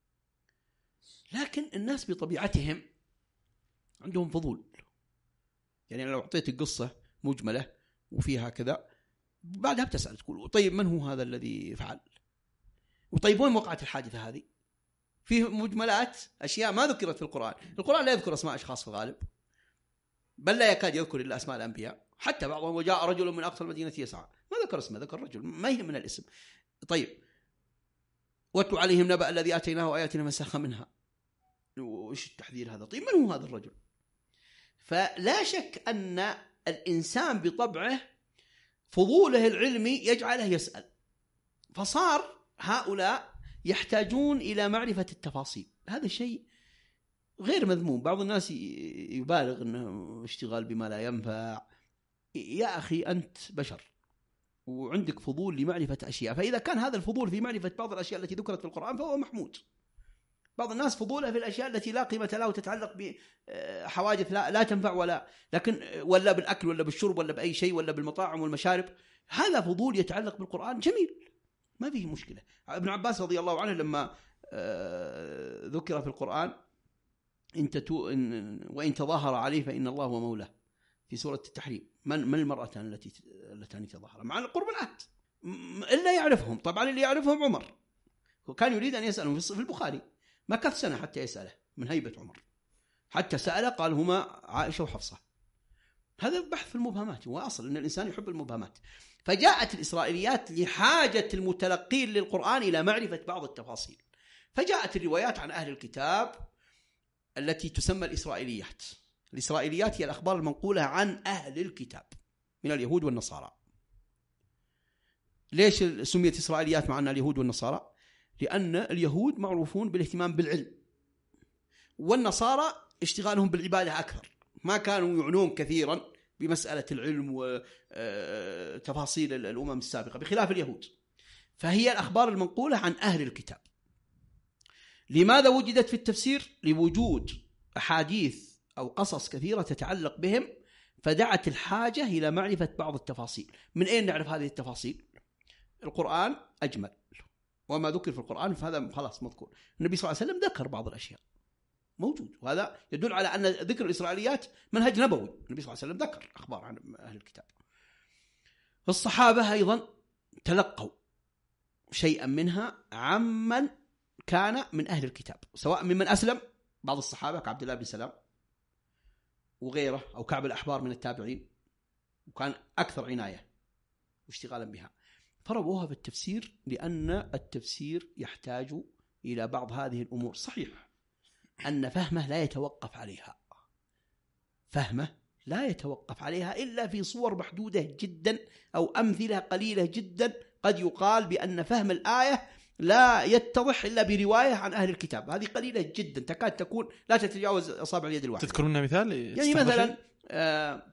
لكن الناس بطبيعتهم عندهم فضول، يعني لو أعطيت القصة مجملة وفيها كذا بعدها بتسأل تقول طيب من هو هذا الذي فعل؟ وطيب وين وقعت الحادثة هذه؟ فيه مجملات أشياء ما ذكرت في القرآن. القرآن لا يذكر أسماء أشخاص في الغالب، بل لا يكاد يذكر إلا أسماء الأنبياء. حتى بعضهم وجاء رجل من أقصى المدينة يسعى، ما ذكر اسمه، ذكر رجل، ما يهم من الاسم. طيب واتلو عليهم نبأ الذي آتيناه آياتنا فانسلخ منها، وإيش التحذير هذا؟ طيب من هو هذا الرجل؟ فلا شك أن الإنسان بطبعه فضوله العلمي يجعله يسأل، فصار هؤلاء يحتاجون إلى معرفة التفاصيل. هذا شيء غير مذموم. بعض الناس يبالغ أنه اشتغال بما لا ينفع. يا أخي أنت بشر وعندك فضول لمعرفة أشياء، فإذا كان هذا الفضول في معرفة بعض الأشياء التي ذكرت في القرآن فهو محمود. بعض الناس فضوله في الأشياء التي لا قيمة لها وتتعلق بحوادث لا, لا تنفع ولا لكن ولا بالأكل ولا بالشرب ولا بأي شيء ولا بالمطاعم والمشارب، هذا فضول يتعلق بالقرآن جميل ما فيه مشكلة. ابن عباس رضي الله عنه لما ذكر في القرآن إن تتو إن وإن تظاهر عليه فإن الله هو مولاه في سورة التحريم، من من المرأة التي التي تظاهر مع القرب العهد إلا يعرفهم. طبعا اللي يعرفهم عمر، وكان يريد أن يسألهم في البخاري، ما كث سنة حتى يسأله من هيبة عمر، حتى سأله قال هما عائشة وحفصة. هذا بحث في المبهمات، وأصل أن الإنسان يحب المبهمات. فجاءت الإسرائيليات لحاجة المتلقين للقرآن إلى معرفة بعض التفاصيل، فجاءت الروايات عن أهل الكتاب التي تسمى الإسرائيليات. الإسرائيليات هي الأخبار المنقولة عن أهل الكتاب من اليهود والنصارى. ليش سميت إسرائيليات مع أنها اليهود والنصارى؟ لأن اليهود معروفون بالاهتمام بالعلم، والنصارى اشتغالهم بالعبادة أكثر، ما كانوا يعنون كثيرا بمسألة العلم وتفاصيل الأمم السابقة بخلاف اليهود. فهي الأخبار المنقولة عن أهل الكتاب. لماذا وجدت في التفسير؟ لوجود أحاديث أو قصص كثيرة تتعلق بهم، فدعت الحاجة إلى معرفة بعض التفاصيل. من أين نعرف هذه التفاصيل؟ القرآن أجمل، وما ذكر في القرآن فهذا خلاص مذكور. النبي صلى الله عليه وسلم ذكر بعض الأشياء موجود، وهذا يدل على أن ذكر الإسرائيليات منهج نبوي. النبي صلى الله عليه وسلم ذكر أخبار عن أهل الكتاب. الصحابة أيضا تلقوا شيئا منها عمن كان من أهل الكتاب، سواء ممن أسلم، بعض الصحابة كعبد الله بن سلام وغيره، أو كعب الأحبار من التابعين، وكان أكثر عناية واشتغالا بها، فرووها في التفسير، لأن التفسير يحتاج إلى بعض هذه الأمور. صحيح أن فهمه لا يتوقف عليها، فهمه لا يتوقف عليها إلا في صور محدودة جدا أو أمثلة قليلة جدا. قد يقال بأن فهم الآية لا يتضح إلا برواية عن أهل الكتاب، هذه قليلة جدا، تكاد تكون لا تتجاوز أصابع اليد الواحدة. تذكر منها مثال؟ يعني مثلا آه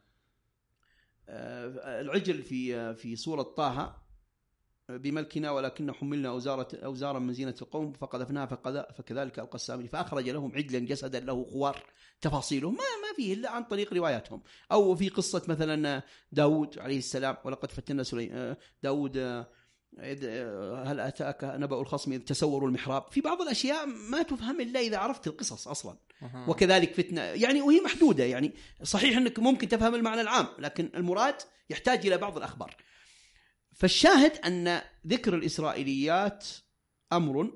آه العجل في في سورة طه، بملكنا ولكن حملنا أوزارة أوزارا من زينة القوم فقذفناها فكذلك ألقى السامري فأخرج لهم عجلا جسدا له خوار. تفاصيله ما ما فيه إلا عن طريق رواياتهم. أو في قصة مثلا داود عليه السلام، ولقد فتنا سليمان داود هل أتاك نبأ الخصم إذ تسوروا المحراب. في بعض الأشياء ما تفهم إلا إذا عرفت القصص أصلا. وكذلك فتنة يعني، وهي محدودة يعني. صحيح أنك ممكن تفهم المعنى العام، لكن المراد يحتاج إلى بعض الأخبار. فالشاهد أن ذكر الإسرائيليات أمر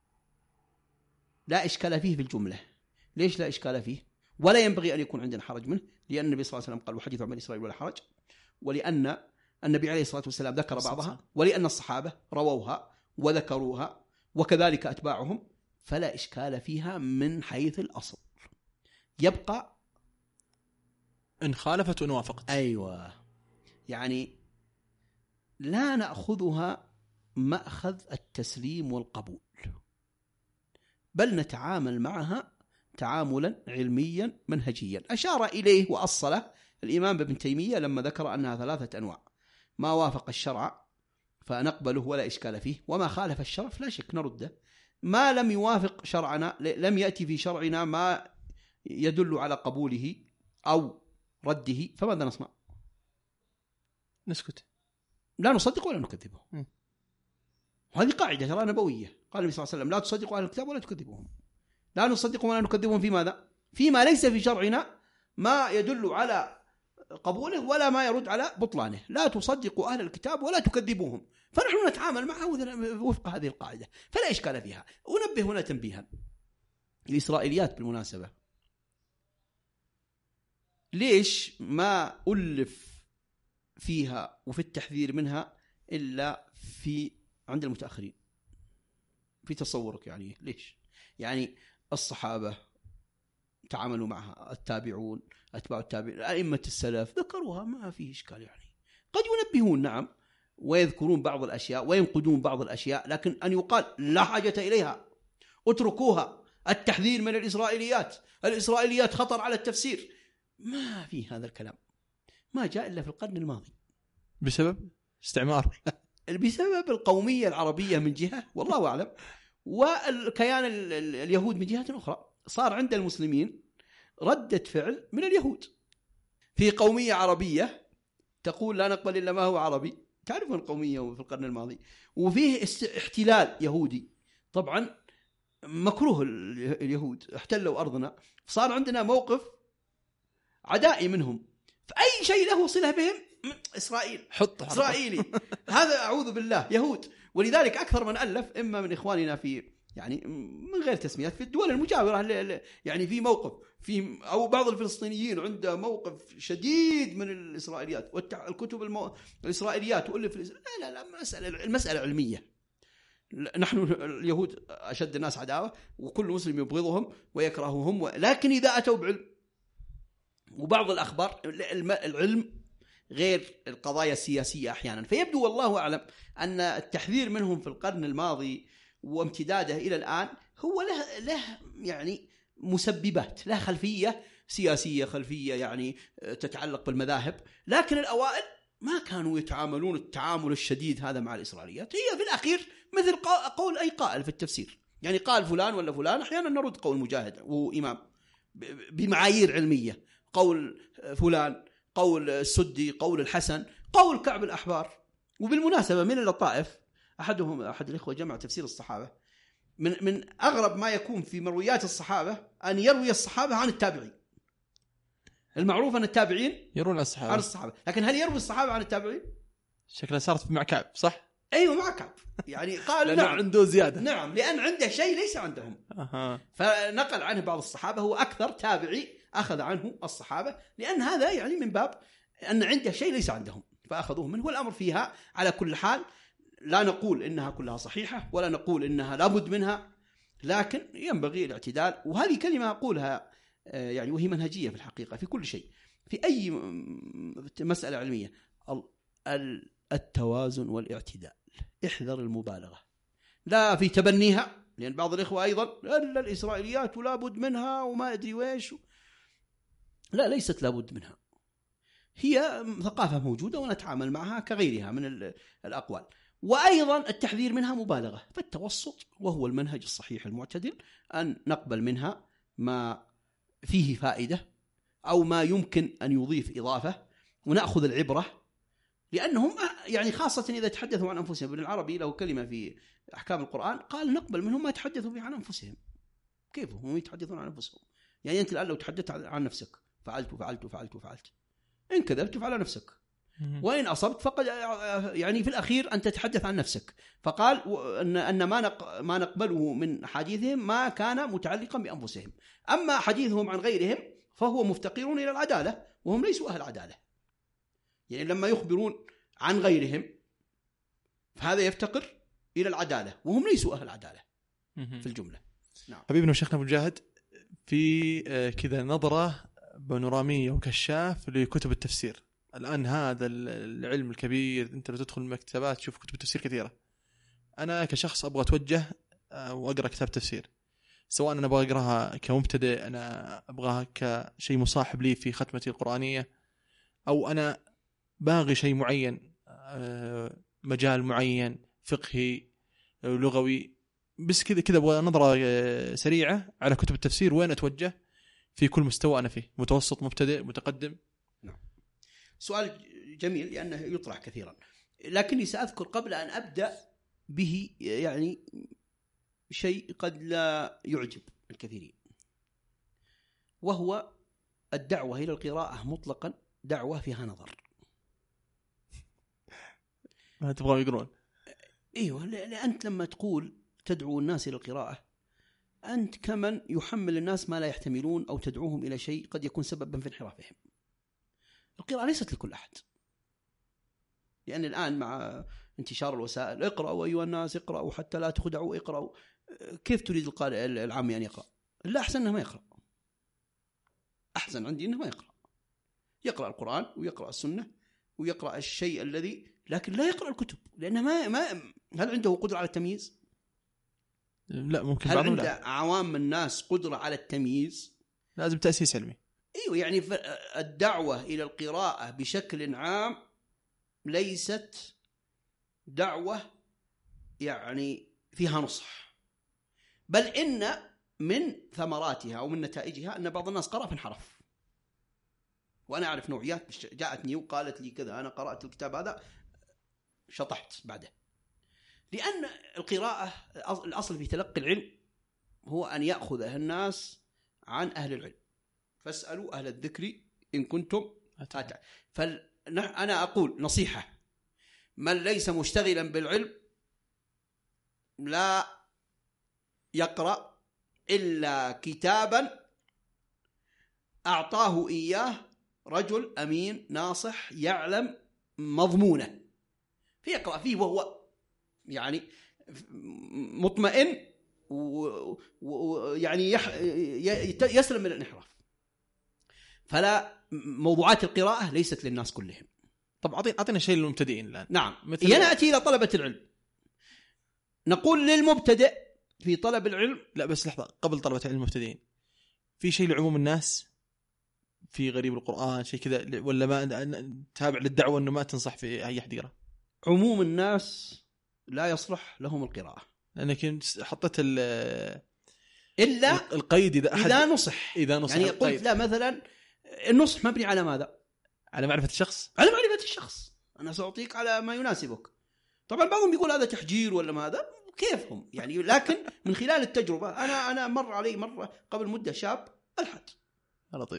لا إشكال فيه في الجملة. ليش لا إشكال فيه؟ ولا ينبغي أن يكون عندنا حرج منه، لأن النبي صلى الله عليه وسلم قال وحديث عن بني إسرائيل ولا حرج، ولأن النبي عليه الصلاة والسلام ذكر بعضها، ولأن الصحابة رووها وذكروها وكذلك أتباعهم، فلا إشكال فيها من حيث الأصل. يبقى إن خالفت وإن وافقت. أيوة، يعني لا نأخذها مأخذ التسليم والقبول، بل نتعامل معها تعاملا علميا منهجيا. أشار إليه وأصله الإمام ابن تيمية لما ذكر أنها ثلاثة أنواع: ما وافق الشرع فنقبله ولا إشكال فيه، وما خالف الشرع فلا شك نرده. ما لم يوافق شرعنا، لم يأتي في شرعنا ما يدل على قبوله أو رده، فماذا نصنع؟ نسكت، لا نصدق ولا نكذبه. هذه قاعدة ترى نبوية. قال النبي صلى الله عليه وسلم لا تصدقوا أهل الكتاب ولا تكذبوهم. لا نصدق ولا نكذبهم في ماذا؟ فيما ليس في شرعنا ما يدل على قبوله ولا ما يرد على بطلانه. لا تصدقوا أهل الكتاب ولا تكذبوهم، فنحن نتعامل معه وفق هذه القاعدة، فلا إشكال فيها. ونبه هنا تنبيها: الإسرائيليات بالمناسبة ليش ما ألف فيها وفي التحذير منها إلا في عند المتأخرين في تصورك؟ يعني ليش؟ يعني الصحابة تعاملوا معها، التابعون، أتباع التابعين، أئمة السلف ذكروها، ما فيه إشكال. يعني قد ينبهون نعم ويذكرون بعض الأشياء وينقدون بعض الأشياء، لكن أن يقال لا حاجة إليها، اتركوها، التحذير من الإسرائيليات، الإسرائيليات خطر على التفسير، ما في هذا الكلام. ما جاء إلا في القرن الماضي بسبب استعمار بسبب القومية العربية من جهة والله أعلم، والكيان اليهود من جهة أخرى. صار عند المسلمين ردة فعل من اليهود في قومية عربية تقول لا نقبل إلا ما هو عربي. تعرفون القومية في القرن الماضي، وفيه احتلال يهودي طبعا مكروه. اليهود احتلوا أرضنا، صار عندنا موقف عدائي منهم، فأي شيء له صلة بهم إسرائيل، حط إسرائيلي هذا أعوذ بالله يهود. ولذلك أكثر من ألف إما من إخواننا في يعني من غير تسميات في الدول المجاورة، يعني في موقف في أو بعض الفلسطينيين عنده موقف شديد من الإسرائيليات والكتب المو... الإسرائيليات وألف الإسرائيل. لا لا لا مسألة المسألة علمية. نحن اليهود أشد الناس عداوة، وكل مسلم يبغضهم ويكرههم و... لكن إذا أتوا بعلم وبعض الأخبار، العلم غير القضايا السياسية أحيانا. فيبدو والله أعلم أن التحذير منهم في القرن الماضي وامتداده إلى الآن هو له, له يعني مسببات، له خلفية سياسية، خلفية يعني تتعلق بالمذاهب، لكن الأوائل ما كانوا يتعاملون التعامل الشديد هذا مع الإسرائيليات. هي في الأخير مثل قول أي قائل في التفسير، يعني قال فلان ولا فلان، أحيانا نرد قول مجاهد وإمام بمعايير علمية، قول فلان، قول السدي، قول الحسن، قول كعب الأحبار. وبالمناسبة من اللطائف، أحدهم أحد الإخوة جمع تفسير الصحابة، من من أغرب ما يكون في مرويات الصحابة أن يروي الصحابة عن التابعين. المعروف أن التابعين يروون الصحابة عن الصحابة، لكن هل يروي الصحابة عن التابعين؟ شكلها صارت مع كعب صح؟ ايوه مع كعب يعني قال لأنه نعم عنده زيادة. نعم لأن عنده شيء ليس عندهم. أها. فنقل عنه بعض الصحابة، هو أكثر تابعي أخذ عنه الصحابة، لأن هذا يعني من باب أن عنده شيء ليس عندهم فأخذوه منه. والأمر فيها على كل حال لا نقول إنها كلها صحيحة ولا نقول إنها لابد منها، لكن ينبغي الاعتدال. وهذه كلمة أقولها يعني وهي منهجية في الحقيقة في كل شيء، في أي مسألة علمية، التوازن والاعتدال. احذر المبالغة، لا في تبنيها، لأن بعض الإخوة أيضا إلا الإسرائيليات ولا بد منها وما أدري ويش. لا، ليست لابد منها، هي ثقافة موجودة ونتعامل معها كغيرها من الأقوال. وأيضا التحذير منها مبالغة، فالتوسط وهو المنهج الصحيح المعتدل، أن نقبل منها ما فيه فائدة أو ما يمكن أن يضيف إضافة، ونأخذ العبرة. لأنهم يعني خاصة إذا تحدثوا عن أنفسهم، ابن العربي له كلمة في أحكام القرآن قال نقبل منهم ما يتحدثوا به عن أنفسهم. كيف هم يتحدثون عن أنفسهم؟ يعني أنت الآن لو تحدثت عن نفسك فعلت وفعلت وفعلت وفعلت، إن كذبت فعلى نفسك، وإن أصبت فقد يعني في الأخير أنت تتحدث عن نفسك. فقال أن أن ما نق ما نقبله من حديثهم ما كان متعلقا بأنفسهم، أما حديثهم عن غيرهم فهو مفتقرون إلى العدالة وهم ليسوا أهل عدالة. يعني لما يخبرون عن غيرهم فهذا يفتقر إلى العدالة وهم ليسوا أهل عدالة في الجملة. نعم. حبيبنا وشيخنا أبو مجاهد، في كذا نظرة بانورامية وكشاف لكتب التفسير الآن، هذا العلم الكبير، أنت لو تدخل المكتبات تشوف كتب التفسير كثيرة. أنا كشخص أبغى أتوجه وأقرأ كتاب تفسير، سواء أنا أبغى أقرأها كمبتدئ، أنا أبغاها كشيء مصاحب لي في ختمتي القرآنية، أو أنا باغي شيء معين، مجال معين فقهي لغوي، بس كذا كذا أبغى نظرة سريعة على كتب التفسير، وين أتوجه في كل مستوى أنا فيه، متوسط مبتدئ متقدم. نعم. سؤال جميل لأنه يطرح كثيرا، لكني سأذكر قبل أن أبدأ به يعني شيء قد لا يعجب الكثيرين، وهو الدعوة إلى القراءة مطلقا دعوة فيها نظر. ما تبغى يقرون؟ ايوه، لأنت لما تقول تدعو الناس الى القراءة، انت كمن يحمل الناس ما لا يحتملون او تدعوهم الى شيء قد يكون سببا في انحرافهم. القراءة ليست لكل احد، لان الان مع انتشار الوسائل اقرأوا ايها الناس اقرأوا حتى لا تخدعوا اقرأوا. كيف تريد القارئ العامي ان يقرأ؟ لا، احسن انه ما يقرأ، احسن عندي انه ما يقرأ، يقرأ القرآن ويقرأ السنة ويقرأ الشيء الذي، لكن لا يقرأ الكتب، لأنه ما ما هل عنده قدرة على التمييز؟ لا، ممكن هل بعضهم عنده لا. عوام الناس قدرة على التمييز؟ لازم تأسيس علمي. ايوه، يعني الدعوة إلى القراءة بشكل عام ليست دعوة يعني فيها نصح، بل إن من ثمراتها أو من نتائجها أن بعض الناس قرأ فانحرف. وأنا أعرف نوعيات جاءتني وقالت لي كذا، أنا قرأت الكتاب هذا شطحت بعده. لأن القراءة الأصل في تلقي العلم هو أن يأخذه الناس عن أهل العلم، فاسألوا أهل الذكر إن كنتم أتى. فأنا أقول نصيحة: من ليس مشتغلا بالعلم لا يقرأ إلا كتابا أعطاه إياه رجل أمين ناصح يعلم مضمونه، فيقرأ فيه وهو يعني مطمئن ويعني يح... يسلم من الانحراف. فلا، موضوعات القراءة ليست للناس كلهم. طب أعطينا شيء للمبتدئين الآن. نعم، ينأتي إلى طلبة العلم. نقول للمبتدئ في طلب العلم، لا بس لحظة، قبل طلبة العلم المبتدئين في شيء لعموم الناس في غريب القرآن شيء كذا، ولا ما تابع للدعوة أنه ما تنصح في أي أحد يقرأ؟ عموم الناس لا يصلح لهم القراءة، لأنك حطت ال إلا القيد إذا أحد إذا نصح. إذا نصح يعني قلت لا، مثلا النصح مبني على ماذا؟ على معرفة الشخص. على معرفة الشخص. أنا سأعطيك على ما يناسبك. طبعا بعضهم بيقول هذا تحجير ولا ماذا، كيفهم يعني، لكن من خلال التجربة. أنا أنا مر علي مرة قبل مدة شاب ألحد لطيف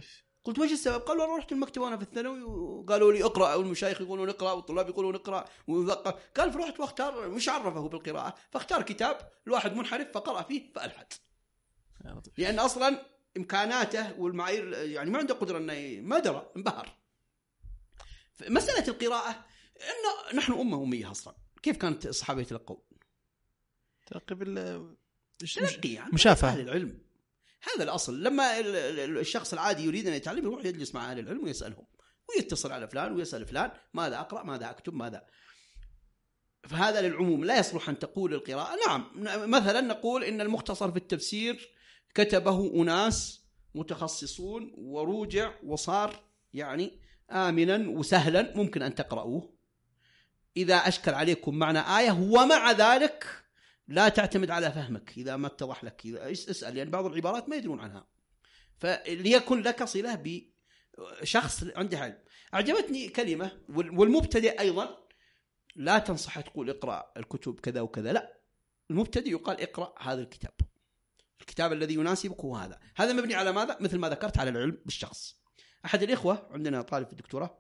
قلت وش السبب؟ قال والله رحت المكتبة وأنا في الثانوي وقالوا لي اقرأ، والمشايخ يقولون اقرأ والطلاب يقولون اقرأ وذقق. قال فرحت واختار، مش عرفه بالقراءة، فاختار كتاب الواحد منحرف فقرأ فيه فألحد، لأن أصلا إمكاناته والمعايير يعني ما عنده قدرة أنه ما درى، انبهر. مسألة القراءة إنه نحن أمة أمية أصلا، كيف كانت الصحابة يتلقون؟ تلقي بال تلقي يعني مشافهة أهل العلم، هذا الأصل. لما الشخص العادي يريد أن يتعلم يروح يجلس مع أهل العلم ويسألهم، ويتصل على فلان ويسأل فلان ماذا أقرأ ماذا أكتب ماذا. فهذا للعموم، لا يصلح أن تقول القراءة. نعم مثلا نقول إن المختصر في التفسير كتبه أناس متخصصون وروجع وصار يعني آمنا وسهلا، ممكن أن تقرأوه إذا أشكل عليكم معنى آية، ومع ذلك لا تعتمد على فهمك إذا ما اتضح لك، إذا اسأل، يعني بعض العبارات ما يدرون عنها، فليكن لك صلة بشخص عنده علم. أعجبتني كلمة، والمبتدئ أيضا لا تنصح تقول اقرأ الكتب كذا وكذا، لا، المبتدئ يقال اقرأ هذا الكتاب، الكتاب الذي يناسبك هو هذا. هذا مبني على ماذا؟ مثل ما ذكرت، على العلم بالشخص. أحد الإخوة عندنا طالب في الدكتوراه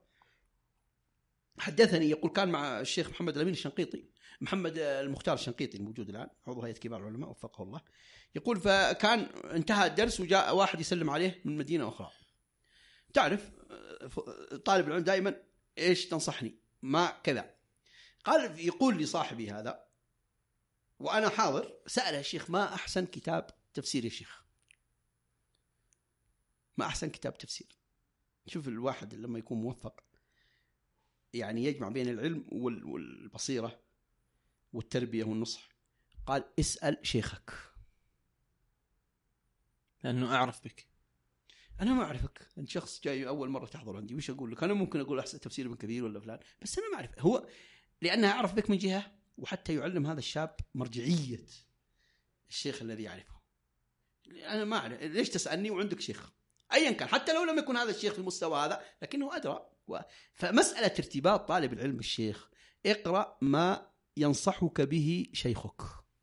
حدثني يقول كان مع الشيخ محمد الأمين الشنقيطي، محمد المختار الشنقيطي الموجود الآن عضو هيئة كبار العلماء وفقه الله. يقول فكان انتهى الدرس وجاء واحد يسلم عليه من مدينة أخرى. تعرف طالب العلم دائما إيش تنصحني ما كذا. قال يقول لي صاحبي هذا وأنا حاضر، سأل الشيخ ما أحسن كتاب تفسير يا شيخ، ما أحسن كتاب تفسير. شوف الواحد لما يكون موفق يعني يجمع بين العلم والبصيرة والتربية والنصح. قال اسأل شيخك، لأنه أعرف بك. أنا ما أعرفك، أنت شخص جاي أول مرة تحضر عندي، وش أقول لك؟ أنا ممكن أقول أحسن تفسير ابن كثير ولا فلان، بس أنا ما أعرف هو، لأنه أعرف بك من جهة، وحتى يعلم هذا الشاب مرجعية الشيخ الذي يعرفه. أنا ما أعرف ليش تسألني وعندك شيخ أيا كان، حتى لو لم يكن هذا الشيخ في المستوى هذا لكنه أدرى. فمسألة ارتباط طالب العلم بالشيخ، اقرأ ما ينصحك به شيخك،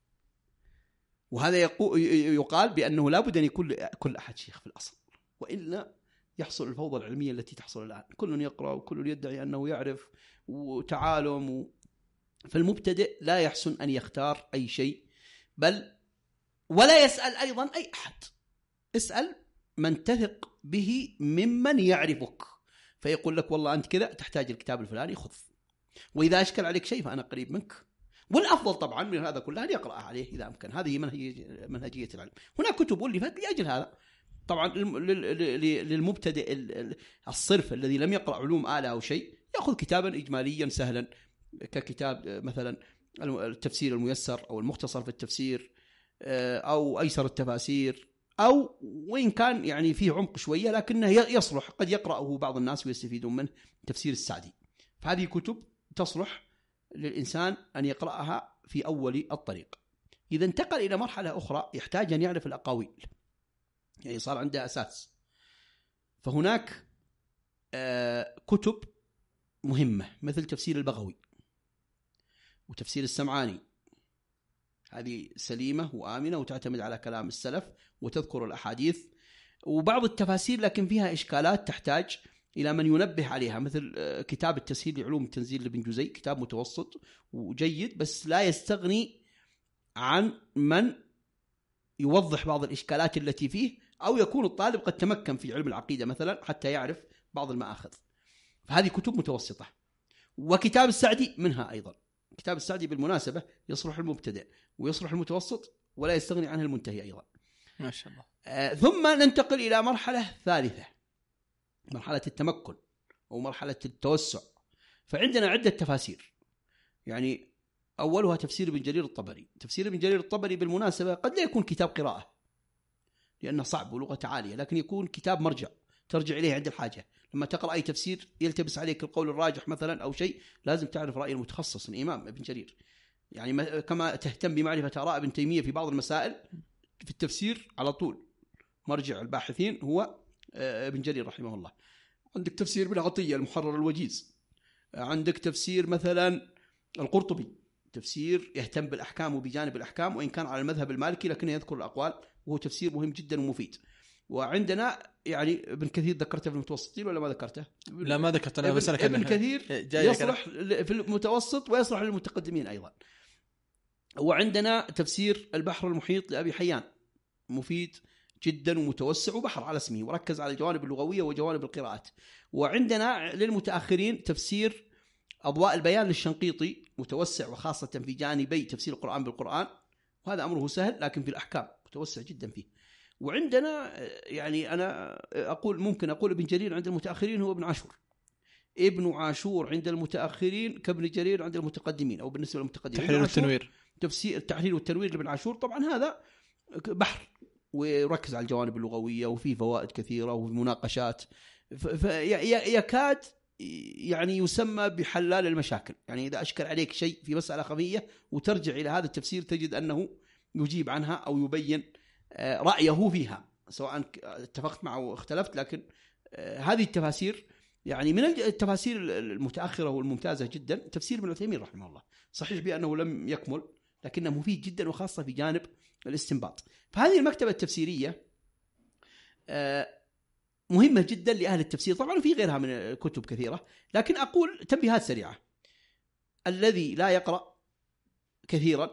وهذا يقال بأنه لا بد أن يكون كل أحد شيخ في الأصل، وإلا يحصل الفوضى العلمية التي تحصل الآن، كل يقرأ وكل يدعي أنه يعرف وتعالم و... فالمبتدئ لا يحسن أن يختار أي شيء، بل ولا يسأل أيضا أي أحد، اسأل من تثق به ممن يعرفك فيقول لك والله أنت كذا تحتاج الكتاب الفلاني خذ، وإذا أشكل عليك شيء فأنا قريب منك. والأفضل طبعا من هذا كله أن يقرأ عليه إذا أمكن، هذه منهجية العلم. هناك كتب ألفت لأجل هذا طبعا. للمبتدئ الصرف الذي لم يقرأ علوم آلة أو شيء يأخذ كتابا إجماليا سهلا ككتاب مثلا التفسير الميسر أو المختصر في التفسير أو أيسر التفاسير، أو وإن كان يعني فيه عمق شوية لكنه يصلح قد يقرأه بعض الناس ويستفيدون منه، تفسير السعدي. فهذه كتب تصلح للإنسان أن يقرأها في أول الطريق. إذا انتقل إلى مرحلة أخرى يحتاج أن يعرف الأقاويل، يعني صار عنده أساس. فهناك كتب مهمة مثل تفسير البغوي وتفسير السمعاني، هذه سليمة وآمنة وتعتمد على كلام السلف وتذكر الأحاديث، وبعض التفاسير لكن فيها إشكالات تحتاج إلى من ينبه عليها، مثل كتاب التسهيل لعلوم التنزيل لابن جزي، كتاب متوسط وجيد بس لا يستغني عن من يوضح بعض الإشكالات التي فيه، أو يكون الطالب قد تمكن في علم العقيدة مثلا حتى يعرف بعض المآخذ. فهذه كتب متوسطة. وكتاب السعدي منها أيضا، كتاب السعدي بالمناسبة يصلح المبتدئ ويصلح المتوسط ولا يستغني عنه المنتهي أيضا ما شاء الله. آه ثم ننتقل إلى مرحلة ثالثة، مرحلة التمكن أو مرحلة التوسع. فعندنا عدة تفاسير، يعني أولها تفسير ابن جرير الطبري. تفسير ابن جرير الطبري بالمناسبة قد لا يكون كتاب قراءة لأنه صعب ولغة عالية، لكن يكون كتاب مرجع ترجع إليه عند الحاجة. لما تقرأ أي تفسير يلتبس عليك القول الراجح مثلا أو شيء، لازم تعرف رأي المتخصص الإمام ابن جرير، يعني كما تهتم بمعرفة آراء ابن تيمية في بعض المسائل في التفسير على طول مرجع الباحثين هو ابن جرير رحمه الله. عندك تفسير ابن عطية المحرر الوجيز، عندك تفسير مثلا القرطبي، تفسير يهتم بالأحكام وبجانب الأحكام وإن كان على المذهب المالكي لكنه يذكر الأقوال، وهو تفسير مهم جدا ومفيد. وعندنا يعني ابن كثير ذكرته في المتوسطين ولا ما ذكرته؟ لا ما ذكرت أنا بسألك. ابن كثير يصلح في المتوسط ويصلح للمتقدمين أيضا. وعندنا تفسير البحر المحيط لأبي حيان مفيد جدا ومتوسع وبحر على اسمه وركز على الجوانب اللغوية وجوانب القراءات. وعندنا للمتأخرين تفسير أضواء البيان للشنقيطي متوسع وخاصة في جانبي تفسير القرآن بالقرآن، وهذا أمره سهل لكن في الأحكام متوسع جدا فيه. وعندنا يعني أنا أقول ممكن أقول ابن جرير عند المتأخرين هو ابن عاشور. ابن عاشور عند المتأخرين كابن جرير عند المتقدمين أو بالنسبة للمتقدمين. تحرير والتنوير، تفسير التحرير والتنوير لابن عاشور طبعا هذا بحر ويركز على الجوانب اللغوية وفيه فوائد كثيرة وفي مناقشات، فيكاد يعني يسمى بحلال المشاكل. يعني إذا أشكل عليك شيء في مسألة خفية وترجع إلى هذا التفسير تجد أنه يجيب عنها أو يبين رأيه فيها، سواء اتفقت معه أو اختلفت. لكن هذه التفاسير يعني من التفاسير المتأخرة والممتازة جدا تفسير ابن عثيمين رحمه الله، صحيح بأنه لم يكمل لكنه مفيد جدا وخاصة في جانب الاستنباط. فهذه المكتبة التفسيرية مهمة جدا لأهل التفسير. طبعا في غيرها من كتب كثيرة، لكن أقول تنبيهات سريعة. الذي لا يقرأ كثيرا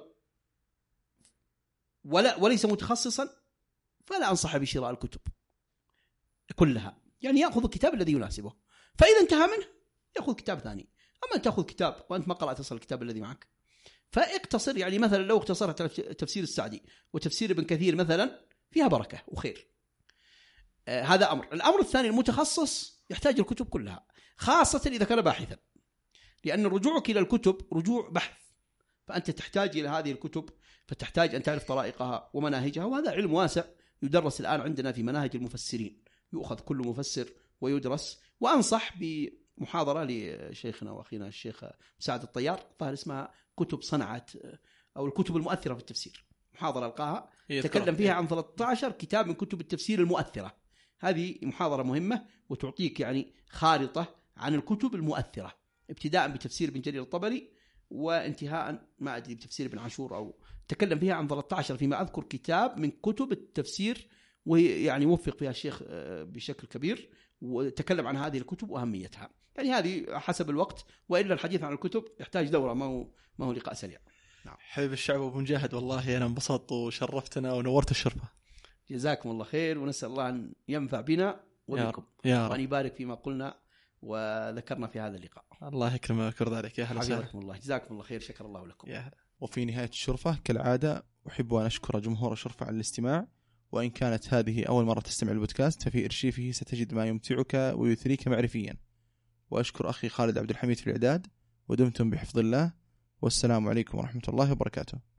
ولا وليس متخصصا فلا أنصح بشراء الكتب كلها، يعني يأخذ الكتاب الذي يناسبه، فإذا انتهى منه يأخذ كتاب ثاني. أما أن تأخذ كتاب وأنت ما قرأت أصل الكتاب الذي معك فاقتصر. يعني مثلا لو اختصرت تفسير السعدي وتفسير ابن كثير مثلا فيها بركة وخير. آه هذا أمر. الأمر الثاني المتخصص يحتاج الكتب كلها، خاصة إذا كان باحثا، لأن رجوعك إلى الكتب رجوع بحث، فأنت تحتاج إلى هذه الكتب، فتحتاج أن تعرف طرائقها ومناهجها. وهذا علم واسع يدرس الآن عندنا في مناهج المفسرين، يؤخذ كل مفسر ويدرس. وأنصح بمحاضرة لشيخنا وأخينا الشيخ مساعد الطيار ظهر اسمها كتب صنعت أو الكتب المؤثرة في التفسير، محاضرة ألقاها تكلم فيها عن ثلاثة عشر كتاب من كتب التفسير المؤثرة. هذه محاضرة مهمة وتعطيك يعني خارطة عن الكتب المؤثرة، ابتداء بتفسير ابن جرير الطبري وانتهاء ما أدري بتفسير ابن عاشور، أو تكلم فيها عن ثلاثة عشر فيما أذكر كتاب من كتب التفسير، ويعني وفق فيها الشيخ بشكل كبير وتكلم عن هذه الكتب وأهميتها. يعني هذه حسب الوقت، وإلا الحديث عن الكتب يحتاج دورة، ما هو ما هو لقاء سريع. نعم. حبيب الشعب أبو مجاهد، والله أنا انبسطت وشرفتنا ونورت الشرفة. جزاكم الله خير، ونسأل الله أن ينفع بنا وبكم، وأن يبارك فيما قلنا وذكرنا في هذا اللقاء. الله يكرمك ويرضى عليك. يا هلا وسهلا. الله جزاكم الله خير، شكر الله لكم. يا هلا. وفي نهاية الشرفة كالعادة أحب أن أشكر جمهور الشرفة على الاستماع، وإن كانت هذه أول مرة تستمع البودكاست ففي إرشيفه ستجد ما يمتعك ويثريك معرفيا. وأشكر أخي خالد عبد الحميد في الإعداد، ودمتم بحفظ الله، والسلام عليكم ورحمة الله وبركاته.